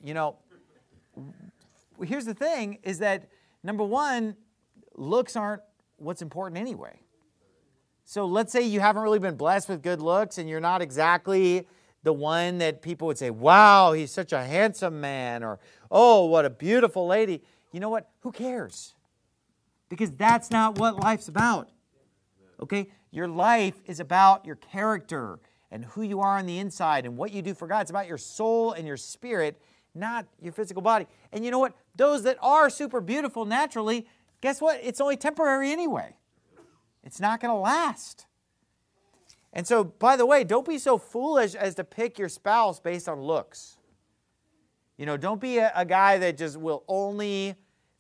Here's the thing, is that, number one, looks aren't what's important anyway. So let's say you haven't really been blessed with good looks and you're not exactly the one that people would say, wow, he's such a handsome man, or, oh, what a beautiful lady. You know what? Who cares? Because that's not what life's about. Okay? Your life is about your character and who you are on the inside and what you do for God. It's about your soul and your spirit, not your physical body. And you know what? Those that are super beautiful naturally, guess what? It's only temporary anyway. It's not going to last. And so, by the way, don't be so foolish as to pick your spouse based on looks. Don't be a guy that just will only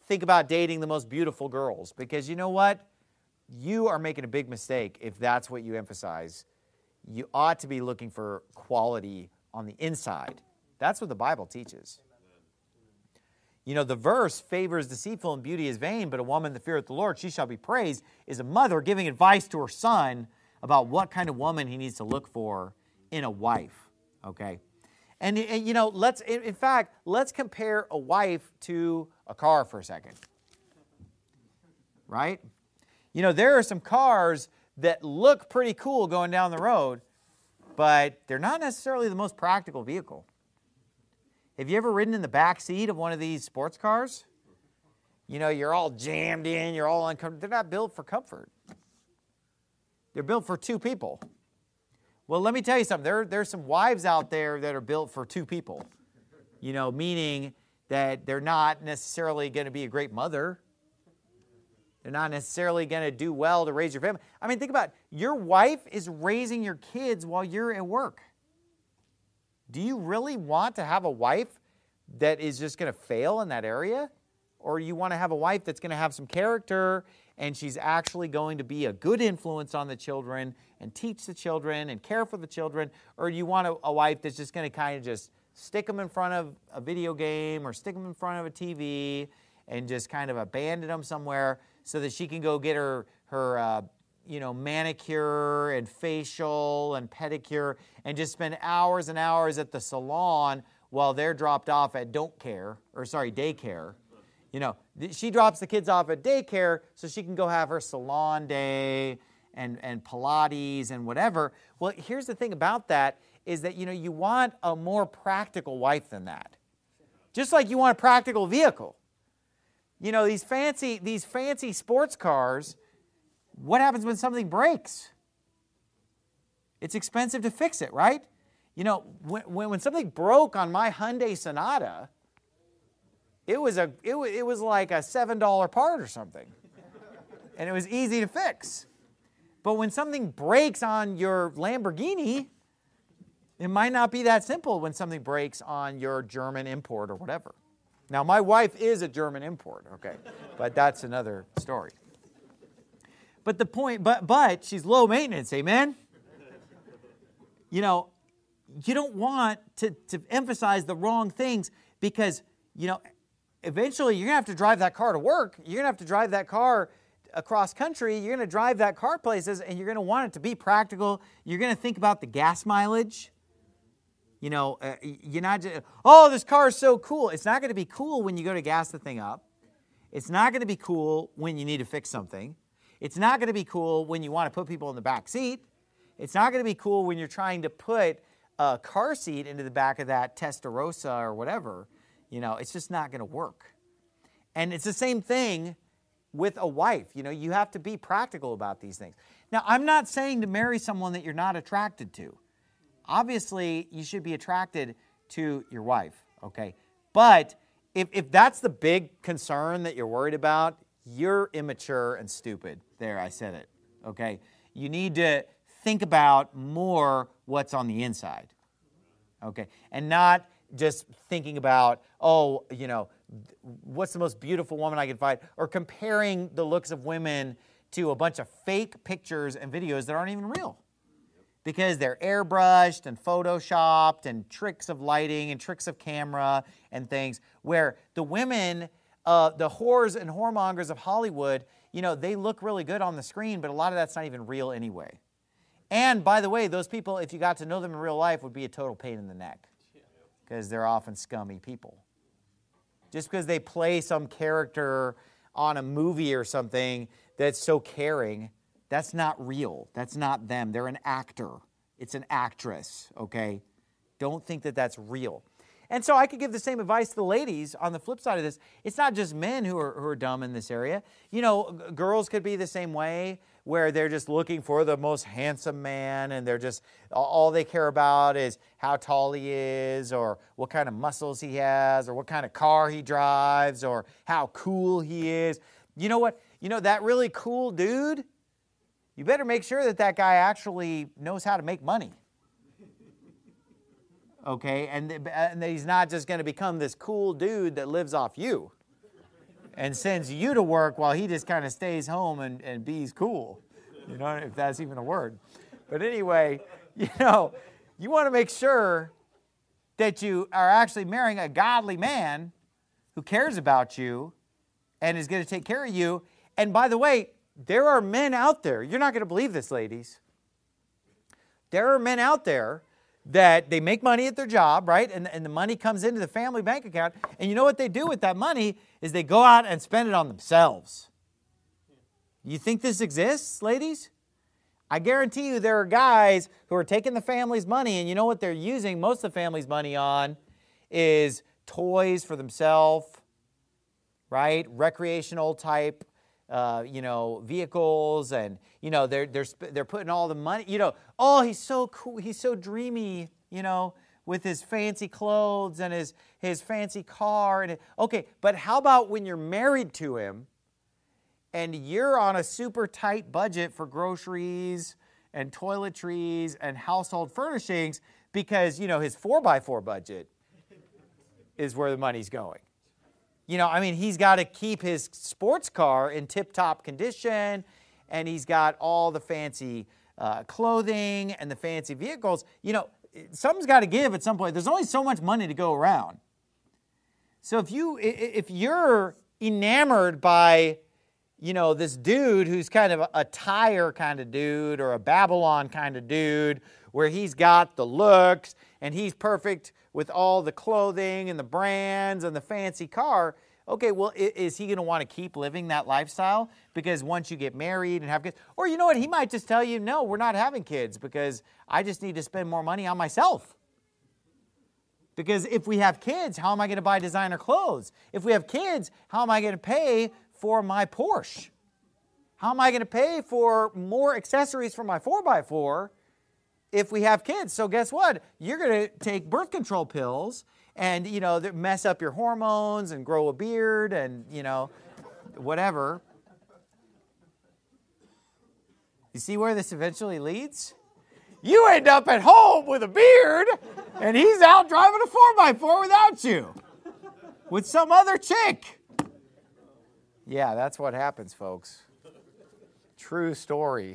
think about dating the most beautiful girls, because you know what? You are making a big mistake if that's what you emphasize. You ought to be looking for quality on the inside. That's what the Bible teaches. You know, the verse, favor is deceitful and beauty is vain, but a woman that feareth the Lord, she shall be praised, is a mother giving advice to her son about what kind of woman he needs to look for in a wife, okay? And you know, let's compare a wife to a car for a second, right? You know, there are some cars that look pretty cool going down the road, but they're not necessarily the most practical vehicle. Have you ever ridden in the back seat of one of these sports cars? You know, you're all jammed in, you're all uncomfortable. They're not built for comfort. They're built for two people. Well, let me tell you something. There's some wives out there that are built for two people. You know, meaning that they're not necessarily going to be a great mother. They're not necessarily going to do well to raise your family. I mean, think about it. Your wife is raising your kids while you're at work. Do you really want to have a wife that is just going to fail in that area? Or you want to have a wife that's going to have some character and she's actually going to be a good influence on the children and teach the children and care for the children? Or you want a wife that's just going to kind of just stick them in front of a video game or stick them in front of a TV and just kind of abandon them somewhere so that she can go get her manicure and facial and pedicure and just spend hours and hours at the salon while they're dropped off at daycare. You know, she drops the kids off at daycare so she can go have her salon day and Pilates and whatever. Well, here's the thing about that is that, you know, you want a more practical wife than that. Just like you want a practical vehicle. You know, these fancy sports cars, what happens when something breaks? It's expensive to fix it, right? You know, when something broke on my Hyundai Sonata, it was like a $7 part or something. And it was easy to fix. But when something breaks on your Lamborghini, it might not be that simple when something breaks on your German import or whatever. Now, my wife is a German import, okay? But that's another story. But the point, but she's low maintenance, amen? You know, you don't want to emphasize the wrong things because, you know, eventually you're going to have to drive that car to work. You're going to have to drive that car across country. You're going to drive that car places, and you're going to want it to be practical. You're going to think about the gas mileage. You know, you're not just, oh, this car is so cool. It's not going to be cool when you go to gas the thing up. It's not going to be cool when you need to fix something. It's not going to be cool when you want to put people in the back seat. It's not going to be cool when you're trying to put a car seat into the back of that Testarossa or whatever. You know, it's just not going to work. And it's the same thing with a wife. You know, you have to be practical about these things. Now, I'm not saying to marry someone that you're not attracted to. Obviously, you should be attracted to your wife, okay? But if that's the big concern that you're worried about, you're immature and stupid. There, I said it, okay? You need to think about more what's on the inside, okay? And not just thinking about, oh, you know, what's the most beautiful woman I can find, or comparing the looks of women to a bunch of fake pictures and videos that aren't even real. Because they're airbrushed and photoshopped and tricks of lighting and tricks of camera and things where the women, the whores and whoremongers of Hollywood, you know, they look really good on the screen, but a lot of that's not even real anyway. And by the way, those people, if you got to know them in real life, would be a total pain in the neck because they're often scummy people. Just because they play some character on a movie or something that's so caring, that's not real. That's not them. They're an actor. It's an actress, okay? Don't think that that's real. And so I could give the same advice to the ladies on the flip side of this. It's not just men who are dumb in this area. You know, girls could be the same way where they're just looking for the most handsome man and they're just, all they care about is how tall he is or what kind of muscles he has or what kind of car he drives or how cool he is. You know what? You know, that really cool dude, you better make sure that that guy actually knows how to make money. Okay? And that he's not just going to become this cool dude that lives off you. and sends you to work while he just kind of stays home and be's cool. You know, if that's even a word. But anyway, you know, you want to make sure that you are actually marrying a godly man who cares about you and is going to take care of you. And by the way, there are men out there. You're not going to believe this, ladies. There are men out there that they make money at their job, right? And the money comes into the family bank account. And you know what they do with that money is they go out and spend it on themselves. You think this exists, ladies? I guarantee you there are guys who are taking the family's money, and you know what they're using most of the family's money on is toys for themselves, right? Recreational type, vehicles, and they're putting all the money. Oh, he's so cool, he's so dreamy, with his fancy clothes and his fancy car. Okay, but how about when you're married to him? And you're on a super tight budget for groceries and toiletries and household furnishings because, his 4x4 budget is where the money's going. He's got to keep his sports car in tip-top condition, and he's got all the fancy clothing and the fancy vehicles. Something's got to give at some point. There's only so much money to go around. So if you're enamored by this dude who's kind of a Tyre kind of dude or a Babylon kind of dude where he's got the looks and he's perfect with all the clothing and the brands and the fancy car, okay, well, is he going to want to keep living that lifestyle? Because once you get married and have kids, or you know what, he might just tell you, no, we're not having kids because I just need to spend more money on myself. Because if we have kids, how am I going to buy designer clothes? If we have kids, how am I going to pay for my Porsche? How am I going to pay for more accessories for my 4x4 if we have kids? So guess what? You're going to take birth control pills and, mess up your hormones and grow a beard and, whatever. You see where this eventually leads? You end up at home with a beard and he's out driving a 4x4 without you with some other chick. Yeah, that's what happens, folks. True story.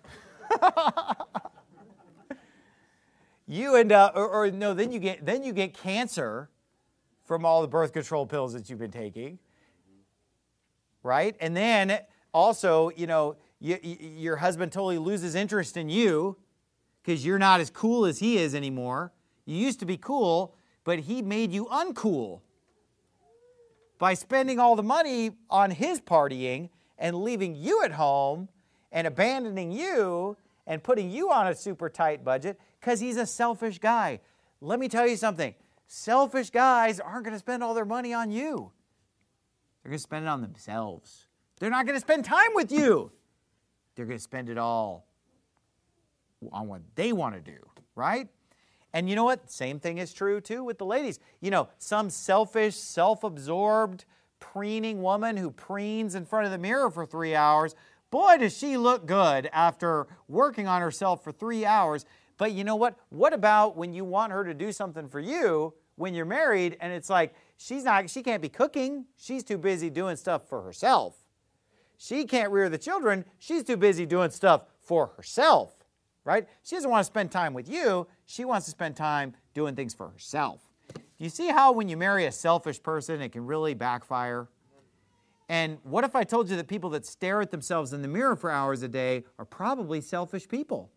You end up, then you get cancer from all the birth control pills that you've been taking, right? And then also, your husband totally loses interest in you because you're not as cool as he is anymore. You used to be cool, but he made you uncool by spending all the money on his partying and leaving you at home and abandoning you and putting you on a super tight budget because he's a selfish guy. Let me tell you something. Selfish guys aren't going to spend all their money on you. They're going to spend it on themselves. They're not going to spend time with you. They're going to spend it all on what they want to do, right? And you know what? Same thing is true, too, with the ladies. Some selfish, self-absorbed, preening woman who preens in front of the mirror for 3 hours. Boy, does she look good after working on herself for 3 hours. But you know what? What about when you want her to do something for you when you're married and it's like she can't be cooking. She's too busy doing stuff for herself. She can't rear the children. She's too busy doing stuff for herself. Right? She doesn't want to spend time with you. She wants to spend time doing things for herself. Do you see how when you marry a selfish person, it can really backfire? And what if I told you that people that stare at themselves in the mirror for hours a day are probably selfish people?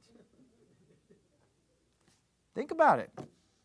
Think about it.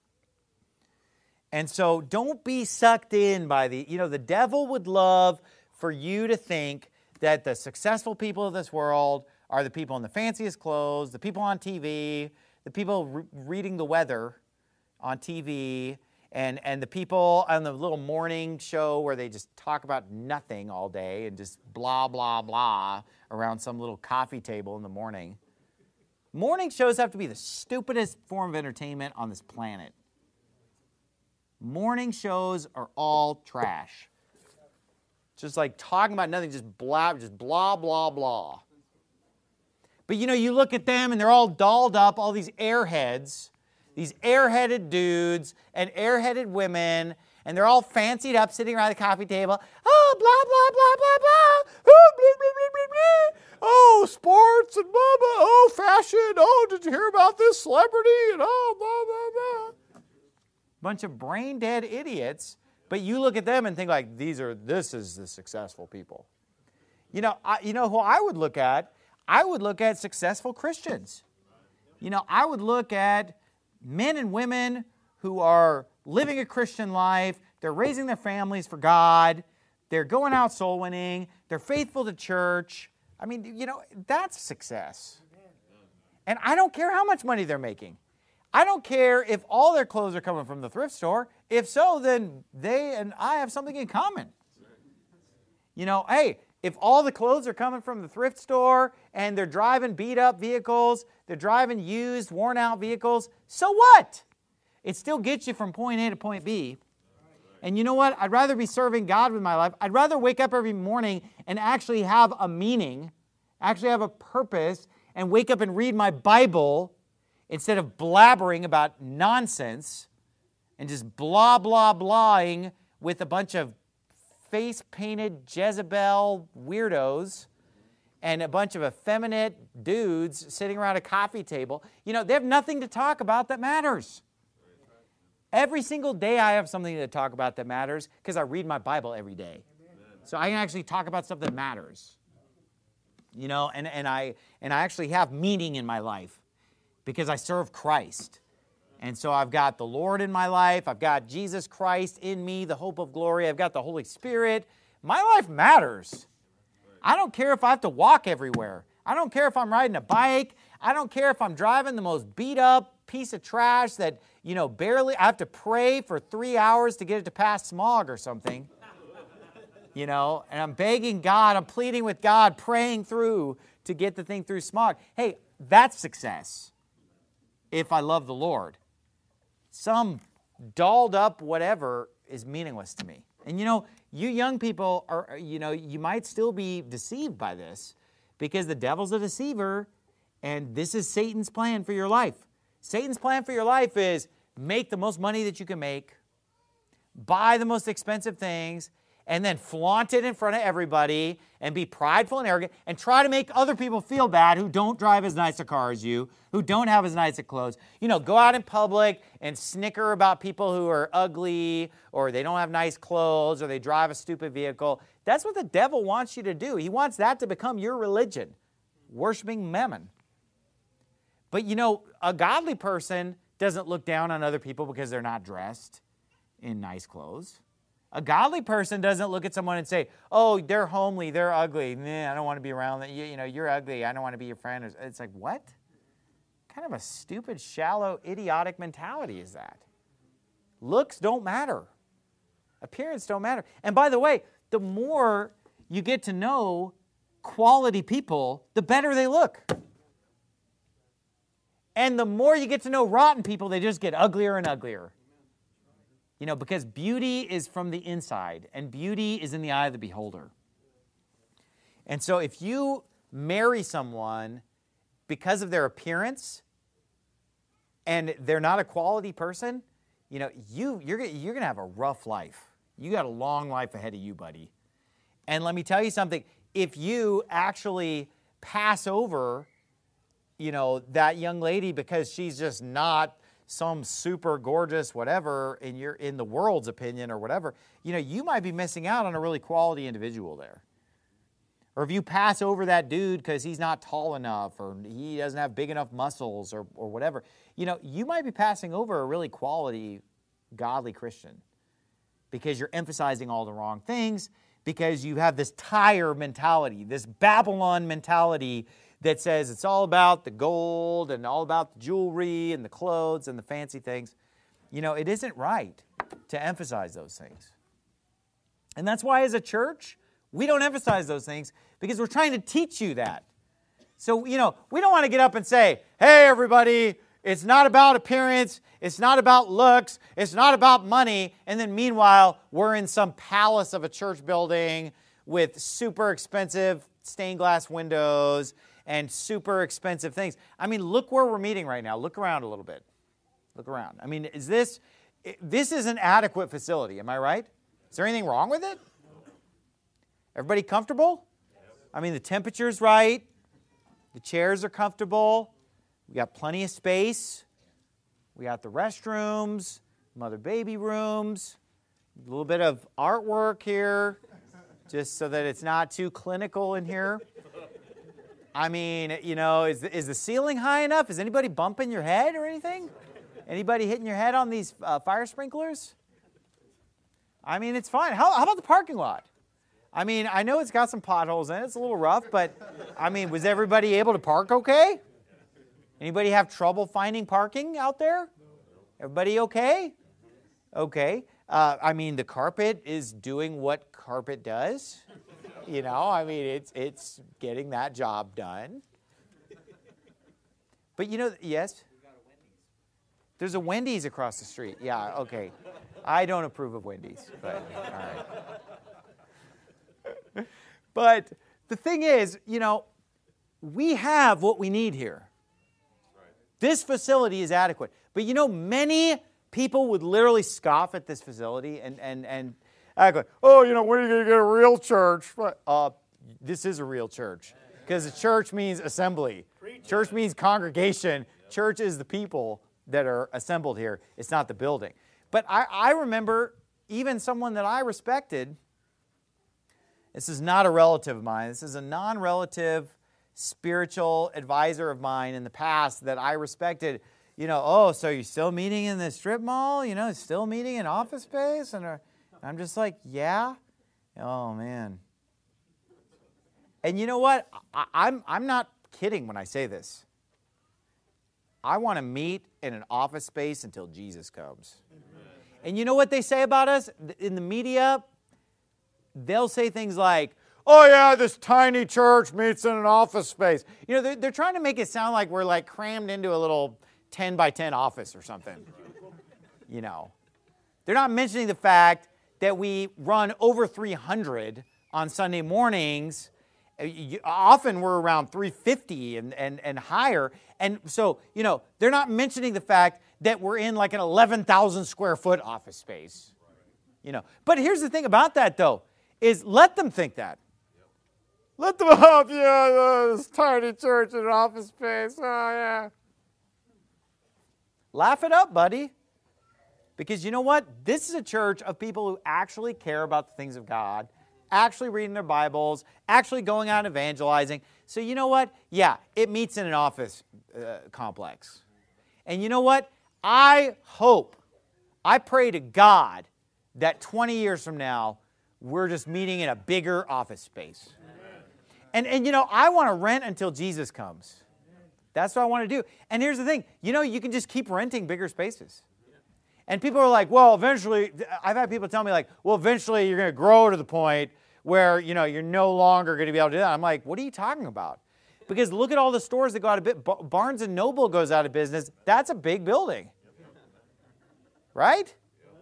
And so don't be sucked in by the devil would love for you to think that the successful people of this world are the people in the fanciest clothes, the people on TV, the people reading the weather on TV, and the people on the little morning show where they just talk about nothing all day and just blah, blah, blah around some little coffee table in the morning. Morning shows have to be the stupidest form of entertainment on this planet. Morning shows are all trash. Just like talking about nothing, just blah, blah, blah. But you look at them and they're all dolled up, all these airheads, these airheaded dudes and airheaded women, and they're all fancied up sitting around the coffee table. Oh, oh, blah, blah, blah, blah, blah. Oh, blah, blah, blah, blah, blah. Oh, sports and blah, blah. Oh, fashion. Oh, did you hear about this celebrity? And oh, blah, blah, blah. Bunch of brain-dead idiots, but you look at them and think like, this is the successful people. You know who I would look at? I would look at successful Christians. I would look at men and women who are living a Christian life. They're raising their families for God. They're going out soul winning. They're faithful to church. I mean, that's success. And I don't care how much money they're making. I don't care if all their clothes are coming from the thrift store. If so, then they and I have something in common. Hey, if all the clothes are coming from the thrift store and they're driving beat-up vehicles, they're driving used, worn-out vehicles, so what? It still gets you from point A to point B. And you know what? I'd rather be serving God with my life. I'd rather wake up every morning and actually have a meaning, actually have a purpose, and wake up and read my Bible instead of blabbering about nonsense and just blah, blah, blahing with a bunch of face-painted Jezebel weirdos and a bunch of effeminate dudes sitting around a coffee table. They have nothing to talk about that matters. Every single day I have something to talk about that matters because I read my Bible every day. So I can actually talk about stuff that matters. And I actually have meaning in my life because I serve Christ. And so I've got the Lord in my life. I've got Jesus Christ in me, the hope of glory. I've got the Holy Spirit. My life matters. I don't care if I have to walk everywhere. I don't care if I'm riding a bike. I don't care if I'm driving the most beat up piece of trash that, barely, I have to pray for 3 hours to get it to pass smog or something. And I'm begging God, I'm pleading with God, praying through to get the thing through smog. Hey, that's success if I love the Lord. Some dolled up whatever is meaningless to me. And you young people are, you might still be deceived by this because the devil's a deceiver and this is Satan's plan for your life. Satan's plan for your life is make the most money that you can make, buy the most expensive things, and then flaunt it in front of everybody and be prideful and arrogant and try to make other people feel bad who don't drive as nice a car as you, who don't have as nice a clothes. Go out in public and snicker about people who are ugly or they don't have nice clothes or they drive a stupid vehicle. That's what the devil wants you to do. He wants that to become your religion, worshiping mammon. But a godly person doesn't look down on other people because they're not dressed in nice clothes. A godly person doesn't look at someone and say, oh, they're homely, they're ugly. Nah, I don't want to be around that. You're ugly. I don't want to be your friend. It's like, what? Kind of a stupid, shallow, idiotic mentality is that? Looks don't matter. Appearance don't matter. And by the way, the more you get to know quality people, the better they look. And the more you get to know rotten people, they just get uglier and uglier. Because beauty is from the inside, and beauty is in the eye of the beholder. And so if you marry someone because of their appearance, and they're not a quality person, you're going to have a rough life. You got a long life ahead of you, buddy. And let me tell you something. If you actually pass over, that young lady because she's just not some super gorgeous whatever in the world's opinion or whatever, you might be missing out on a really quality individual there. Or if you pass over that dude because he's not tall enough or he doesn't have big enough muscles or whatever, you might be passing over a really quality, godly Christian because you're emphasizing all the wrong things, because you have this Tyre mentality, this Babylon mentality that says it's all about the gold and all about the jewelry and the clothes and the fancy things. It isn't right to emphasize those things. And that's why as a church, we don't emphasize those things because we're trying to teach you that. So, we don't want to get up and say, hey, everybody, it's not about appearance, it's not about looks, it's not about money, and then meanwhile, we're in some palace of a church building with super expensive stained glass windows and super expensive things. I mean, look where we're meeting right now. Look around a little bit. Look around. I mean, this is an adequate facility, am I right? Is there anything wrong with it? Everybody comfortable? I mean, the temperature's right. The chairs are comfortable. We got plenty of space. We got the restrooms, mother-baby rooms, a little bit of artwork here, just so that it's not too clinical in here. I mean, you know, is the ceiling high enough? Is anybody bumping your head or anything? Anybody hitting your head on these fire sprinklers? I mean, it's fine. How about the parking lot? I mean, I know it's got some potholes in it. It's a little rough, but, I mean, was everybody able to park okay? Anybody have trouble finding parking out there? Everybody okay? Okay. I mean, the carpet is doing what carpet does. You know, I mean, it's getting that job done. But, you know, yes? There's a Wendy's across the street. Yeah, okay. I don't approve of Wendy's, but all right. But the thing is, you know, we have what we need here. This facility is adequate. But you know, many people would literally scoff at this facility and act like, oh, you know, when are you going to get a real church? This is a real church. Because the church means assembly. Church means congregation. Church is the people that are assembled here. It's not the building. But I remember even someone that I respected, this is not a relative of mine, this is a non-relative spiritual advisor of mine in the past that I respected. You know, oh, so you're still meeting in the strip mall? You know, still meeting in office space? And I'm just like, yeah? Oh, man. And you know what? I'm not kidding when I say this. I want to meet in an office space until Jesus comes. Amen. And you know what they say about us? In the media, they'll say things like, oh yeah, this tiny church meets in an office space. You know, they're trying to make it sound like we're like crammed into a little 10 by 10 office or something. You know, they're not mentioning the fact that we run over 300 on Sunday mornings. Often we're around 350 and higher. And so, you know, they're not mentioning the fact that we're in like an 11,000 square foot office space. You know, but here's the thing about that though, is let them think that. Let them up, yeah, this tiny church in an office space, oh yeah. Laugh it up, buddy. Because you know what? This is a church of people who actually care about the things of God, actually reading their Bibles, actually going out and evangelizing. So you know what? Yeah, it meets in an office complex. And you know what? I pray to God that 20 years from now, we're just meeting in a bigger office space. And you know, I want to rent until Jesus comes. That's what I want to do. And here's the thing. You know, you can just keep renting bigger spaces. And people are like, well, eventually, I've had people tell me like, well, eventually you're going to grow to the point where, you know, you're no longer going to be able to do that. I'm like, what are you talking about? Because look at all the stores that go out of business. Barnes & Noble goes out of business. That's a big building. Right?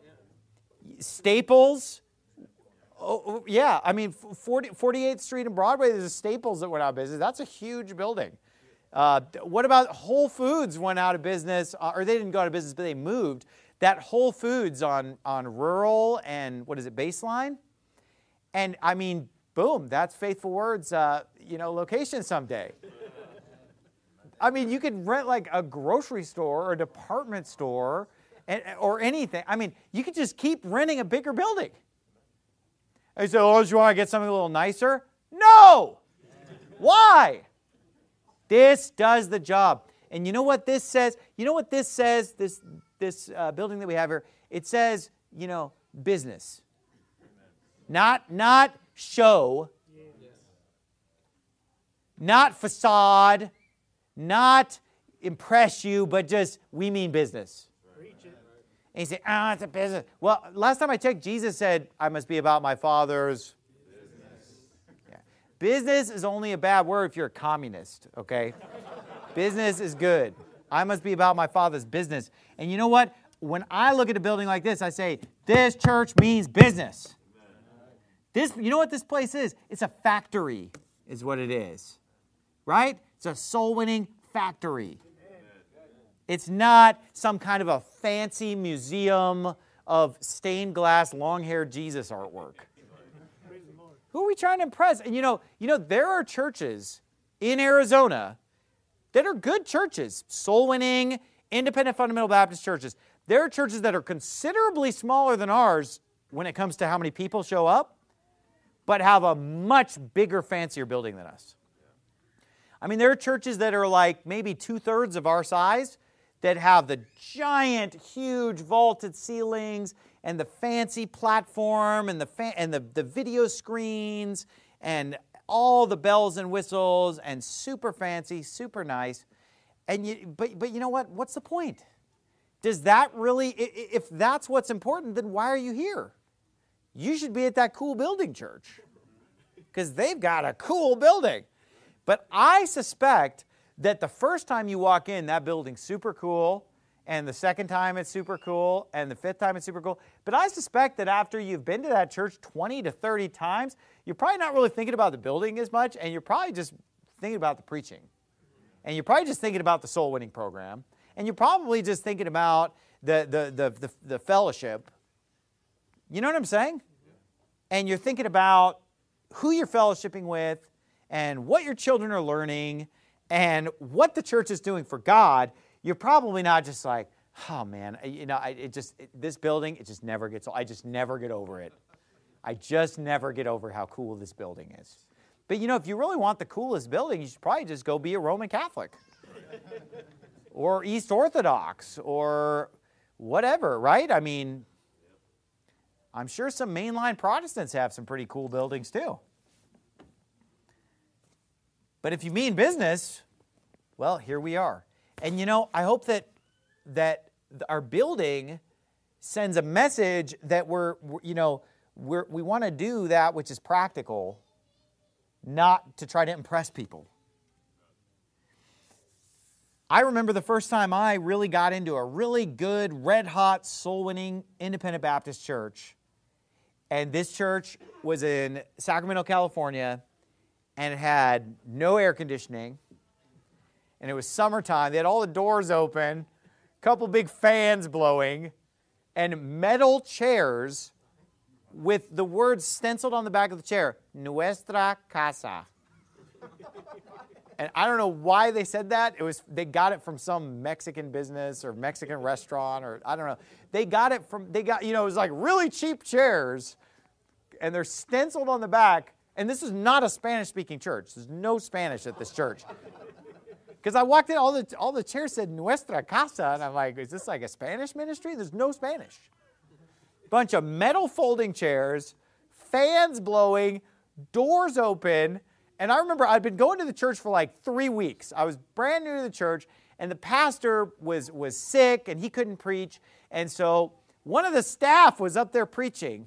Staples. Oh, yeah. I mean, 48th Street and Broadway, there's a Staples that went out of business. That's a huge building. What about Whole Foods went out of business, or they didn't go out of business, but they moved. That Whole Foods on Rural and, what is it, Baseline? And, I mean, boom, that's Faithful Words, location someday. I mean, you could rent like a grocery store or a department store or anything. I mean, you could just keep renting a bigger building. And so, oh, do you want to get something a little nicer? No! Why? This does the job. And you know what this says? You know what this says, this building that we have here? It says, you know, business. Not show. Not facade. Not impress you, but just, we mean business. And you say, it's a business. Well, last time I checked, Jesus said, I must be about my Father's business. Yeah. Business is only a bad word if you're a communist, okay? Business is good. I must be about my Father's business. And you know what? When I look at a building like this, I say, this church means business. This, you know what this place is? It's a factory, is what it is. Right? It's a soul-winning factory. It's not some kind of a fancy museum of stained glass, long-haired Jesus artwork. Who are we trying to impress? And you know, there are churches in Arizona that are good churches, soul-winning, independent fundamental Baptist churches. There are churches that are considerably smaller than ours when it comes to how many people show up, but have a much bigger, fancier building than us. I mean, there are churches that are like maybe 2/3 of our size that have the giant, huge vaulted ceilings and the fancy platform and the video screens and all the bells and whistles and super fancy, super nice. But you know what? What's the point? Does that really, if that's what's important, then why are you here? You should be at that cool building church because they've got a cool building. But I suspect that the first time you walk in, that building's super cool, and the second time it's super cool, and the fifth time it's super cool. But I suspect that after you've been to that church 20 to 30 times, you're probably not really thinking about the building as much, and you're probably just thinking about the preaching. And you're probably just thinking about the soul winning program. And you're probably just thinking about the fellowship. You know what I'm saying? And you're thinking about who you're fellowshipping with, and what your children are learning, and what the church is doing for God. You're probably not just like, oh man, this building, it just never gets, I just never get over it. I just never get over how cool this building is. But if you really want the coolest building, you should probably just go be a Roman Catholic. Or East Orthodox, or whatever, right? I mean, I'm sure some mainline Protestants have some pretty cool buildings too. But if you mean business, well, here we are. And I hope that our building sends a message that we want to do that which is practical, not to try to impress people. I remember the first time I really got into a really good, red-hot, soul-winning independent Baptist church. And this church was in Sacramento, California, and it had no air conditioning. And it was summertime. They had all the doors open, a couple big fans blowing, and metal chairs with the words stenciled on the back of the chair, Nuestra Casa. And I don't know why they said that. They got it from some Mexican business or Mexican restaurant, or I don't know. It was like really cheap chairs, and they're stenciled on the back. And this is not a Spanish-speaking church. There's no Spanish at this church. Because I walked in, all the chairs said Nuestra Casa, and I'm like, is this like a Spanish ministry? There's no Spanish. Bunch of metal folding chairs, fans blowing, doors open. And I remember I'd been going to the church for like 3 weeks. I was brand new to the church, and the pastor was sick, and he couldn't preach. And so one of the staff was up there preaching.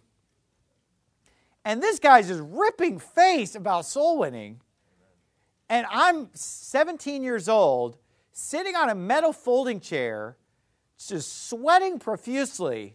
And this guy's just ripping face about soul winning. And I'm 17 years old, sitting on a metal folding chair, just sweating profusely.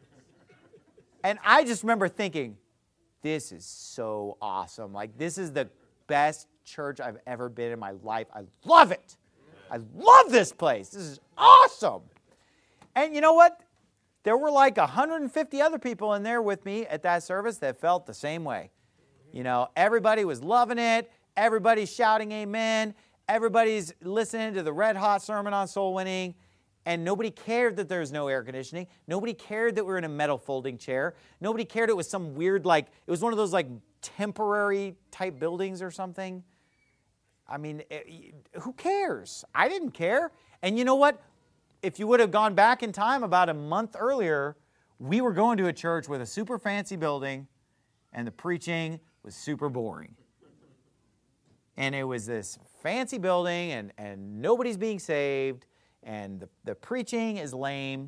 And I just remember thinking, this is so awesome. Like, this is the best church I've ever been in my life. I love it. I love this place. This is awesome. And you know what? There were like 150 other people in there with me at that service that felt the same way. Everybody was loving it. Everybody's shouting amen. Everybody's listening to the red hot sermon on soul winning. And nobody cared that there was no air conditioning. Nobody cared that we were in a metal folding chair. Nobody cared it was some weird, it was one of those temporary type buildings or something. I mean, who cares? I didn't care. And you know what? If you would have gone back in time about a month earlier, we were going to a church with a super fancy building, and the preaching was super boring. And it was this fancy building, and nobody's being saved, and the preaching is lame.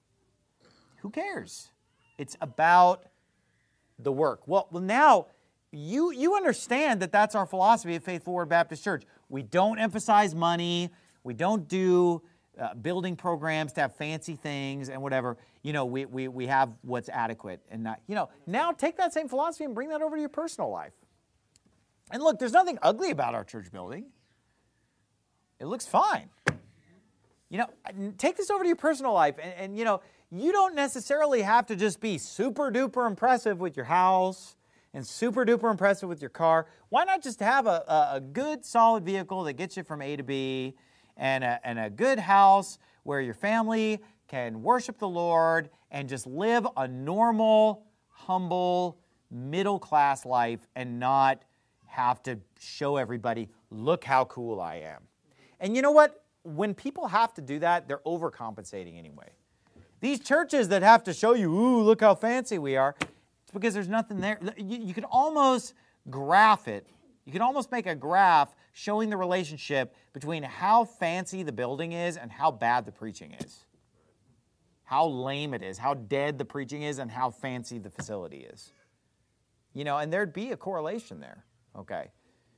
Who cares? It's about the work. Well, now you understand that that's our philosophy at Faith Forward Baptist Church. We don't emphasize money. We don't do building programs to have fancy things and whatever. We have what's adequate. And not, now take that same philosophy and bring that over to your personal life. And look, there's nothing ugly about our church building. It looks fine. Take this over to your personal life. And you don't necessarily have to just be super duper impressive with your house and super duper impressive with your car. Why not just have a good solid vehicle that gets you from A to B, and a good house where your family can worship the Lord and just live a normal, humble, middle-class life and not have to show everybody, look how cool I am. And you know what? When people have to do that, they're overcompensating anyway. These churches that have to show you, ooh, look how fancy we are, it's because there's nothing there. You could almost graph it. You could almost make a graph showing the relationship between how fancy the building is and how bad the preaching is. How lame it is, how dead the preaching is, and how fancy the facility is. You know, and there'd be a correlation there, okay?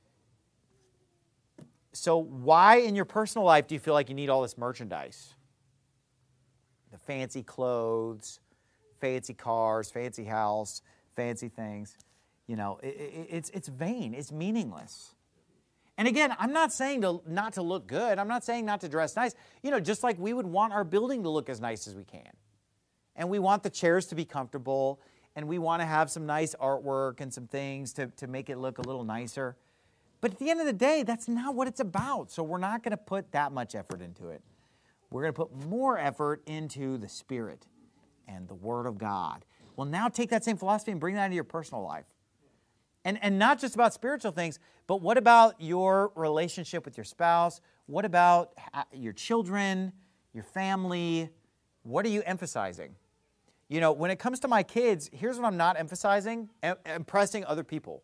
So why in your personal life do you feel like you need all this merchandise? The fancy clothes, fancy cars, fancy house, fancy things. You know, it's vain. It's meaningless. And again, I'm not saying not to look good. I'm not saying not to dress nice. You know, just like we would want our building to look as nice as we can. And we want the chairs to be comfortable. And we want to have some nice artwork and some things to make it look a little nicer. But at the end of the day, that's not what it's about. So we're not going to put that much effort into it. We're going to put more effort into the Spirit and the Word of God. Well, now take that same philosophy and bring that into your personal life. And not just about spiritual things, but what about your relationship with your spouse? What about your children, your family? What are you emphasizing? You know, when it comes to my kids, here's what I'm not emphasizing: impressing other people.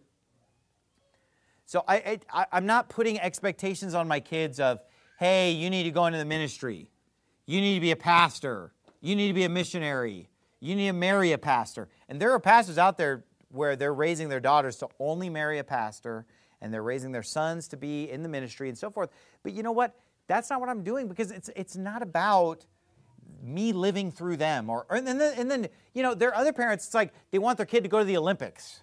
So I'm not putting expectations on my kids of, hey, you need to go into the ministry. You need to be a pastor. You need to be a missionary. You need to marry a pastor. And there are pastors out there where they're raising their daughters to only marry a pastor, and they're raising their sons to be in the ministry and so forth. But you know what? That's not what I'm doing, because it's not about me living through them. And then you know, there are other parents, it's like they want their kid to go to the Olympics.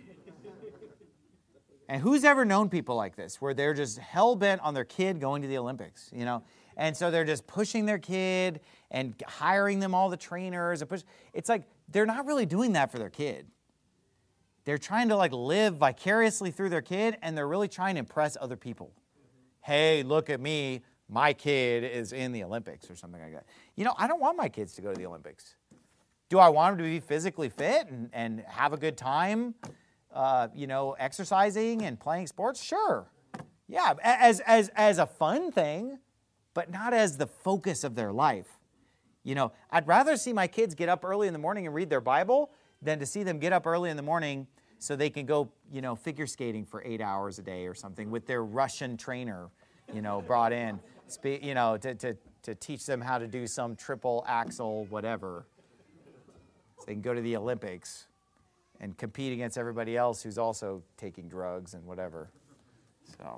And who's ever known people like this, where they're just hell-bent on their kid going to the Olympics, you know? And so they're just pushing their kid and hiring them all the trainers. It's like they're not really doing that for their kid. They're trying to like live vicariously through their kid, and they're really trying to impress other people. Hey, look at me. My kid is in the Olympics or something like that. You know, I don't want my kids to go to the Olympics. Do I want them to be physically fit and have a good time, you know, exercising and playing sports? Sure. Yeah, as a fun thing, but not as the focus of their life. You know, I'd rather see my kids get up early in the morning and read their Bible than to see them get up early in the morning so they can go, you know, figure skating for 8 hours a day or something with their Russian trainer, you know, brought in, you know, to teach them how to do some triple axel whatever. So they can go to the Olympics and compete against everybody else who's also taking drugs and whatever. So,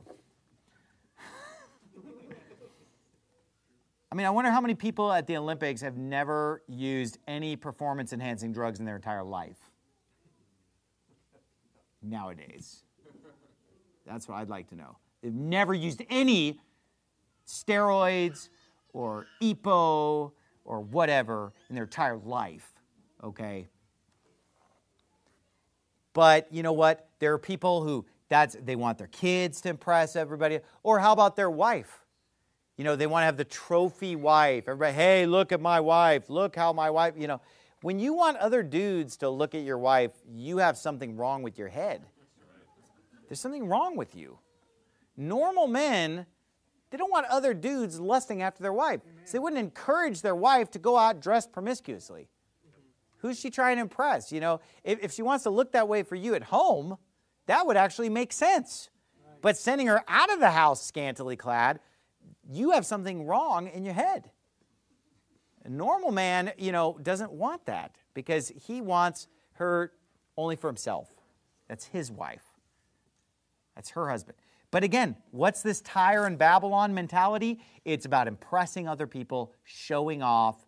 I mean, I wonder how many people at the Olympics have never used any performance-enhancing drugs in their entire life nowadays. That's what I'd like to know. They've never used any steroids or EPO or whatever in their entire life, okay? But you know what? There are people who they want their kids to impress everybody. Or how about their wife? You know, they want to have the trophy wife. Everybody, hey, look at my wife. Look how my wife, you know. When you want other dudes to look at your wife, you have something wrong with your head. There's something wrong with you. Normal men, they don't want other dudes lusting after their wife. So they wouldn't encourage their wife to go out dressed promiscuously. Who's she trying to impress? You know, if she wants to look that way for you at home, that would actually make sense. But sending her out of the house scantily clad, you have something wrong in your head. A normal man, you know, doesn't want that because he wants her only for himself. That's his wife. That's her husband. But again, what's this Tyre and Babylon mentality? It's about impressing other people, showing off.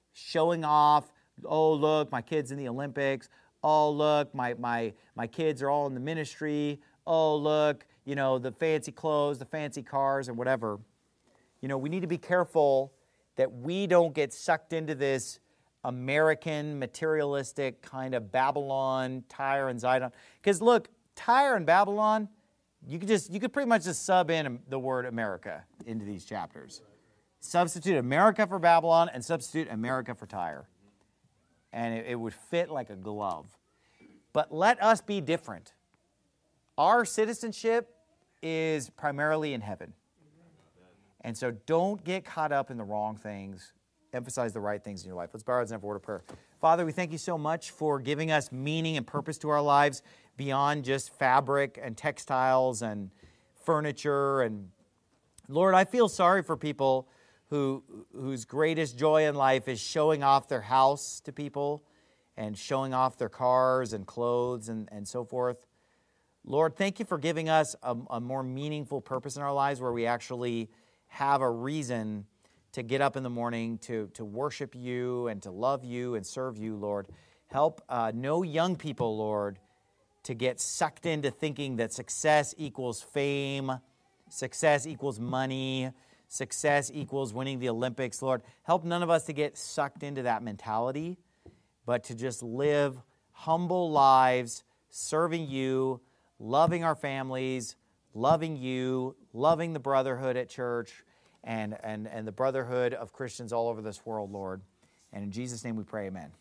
Oh, look, my kid's in the Olympics. Oh, look, my kids are all in the ministry. Oh, look, you know, the fancy clothes, the fancy cars, or whatever. You know, we need to be careful that we don't get sucked into this American, materialistic kind of Babylon, Tyre and Zidon. Because look, Tyre and Babylon, you could pretty much just sub in the word America into these chapters. Substitute America for Babylon and substitute America for Tyre. And it would fit like a glove. But let us be different. Our citizenship is primarily in heaven. And so don't get caught up in the wrong things. Emphasize the right things in your life. Let's bow our heads and have a word of prayer. Father, we thank you so much for giving us meaning and purpose to our lives beyond just fabric and textiles and furniture. And Lord, I feel sorry for people whose greatest joy in life is showing off their house to people and showing off their cars and clothes and so forth. Lord, thank you for giving us a more meaningful purpose in our lives where we actually have a reason to get up in the morning to worship you and to love you and serve you, Lord. Help no young people, Lord, to get sucked into thinking that success equals fame, success equals money, success equals winning the Olympics, Lord. Help none of us to get sucked into that mentality, but to just live humble lives, serving you, loving our families, loving you, loving the brotherhood at church, and the brotherhood of Christians all over this world, Lord. And in Jesus' name we pray, amen.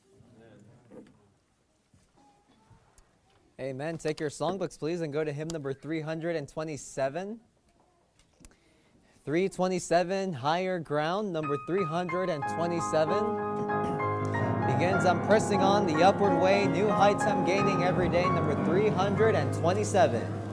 Amen. Take your songbooks, please, and go to hymn number 327. 327, Higher Ground, number 327. Begins, I'm pressing on the upward way, new heights I'm gaining every day, number 327.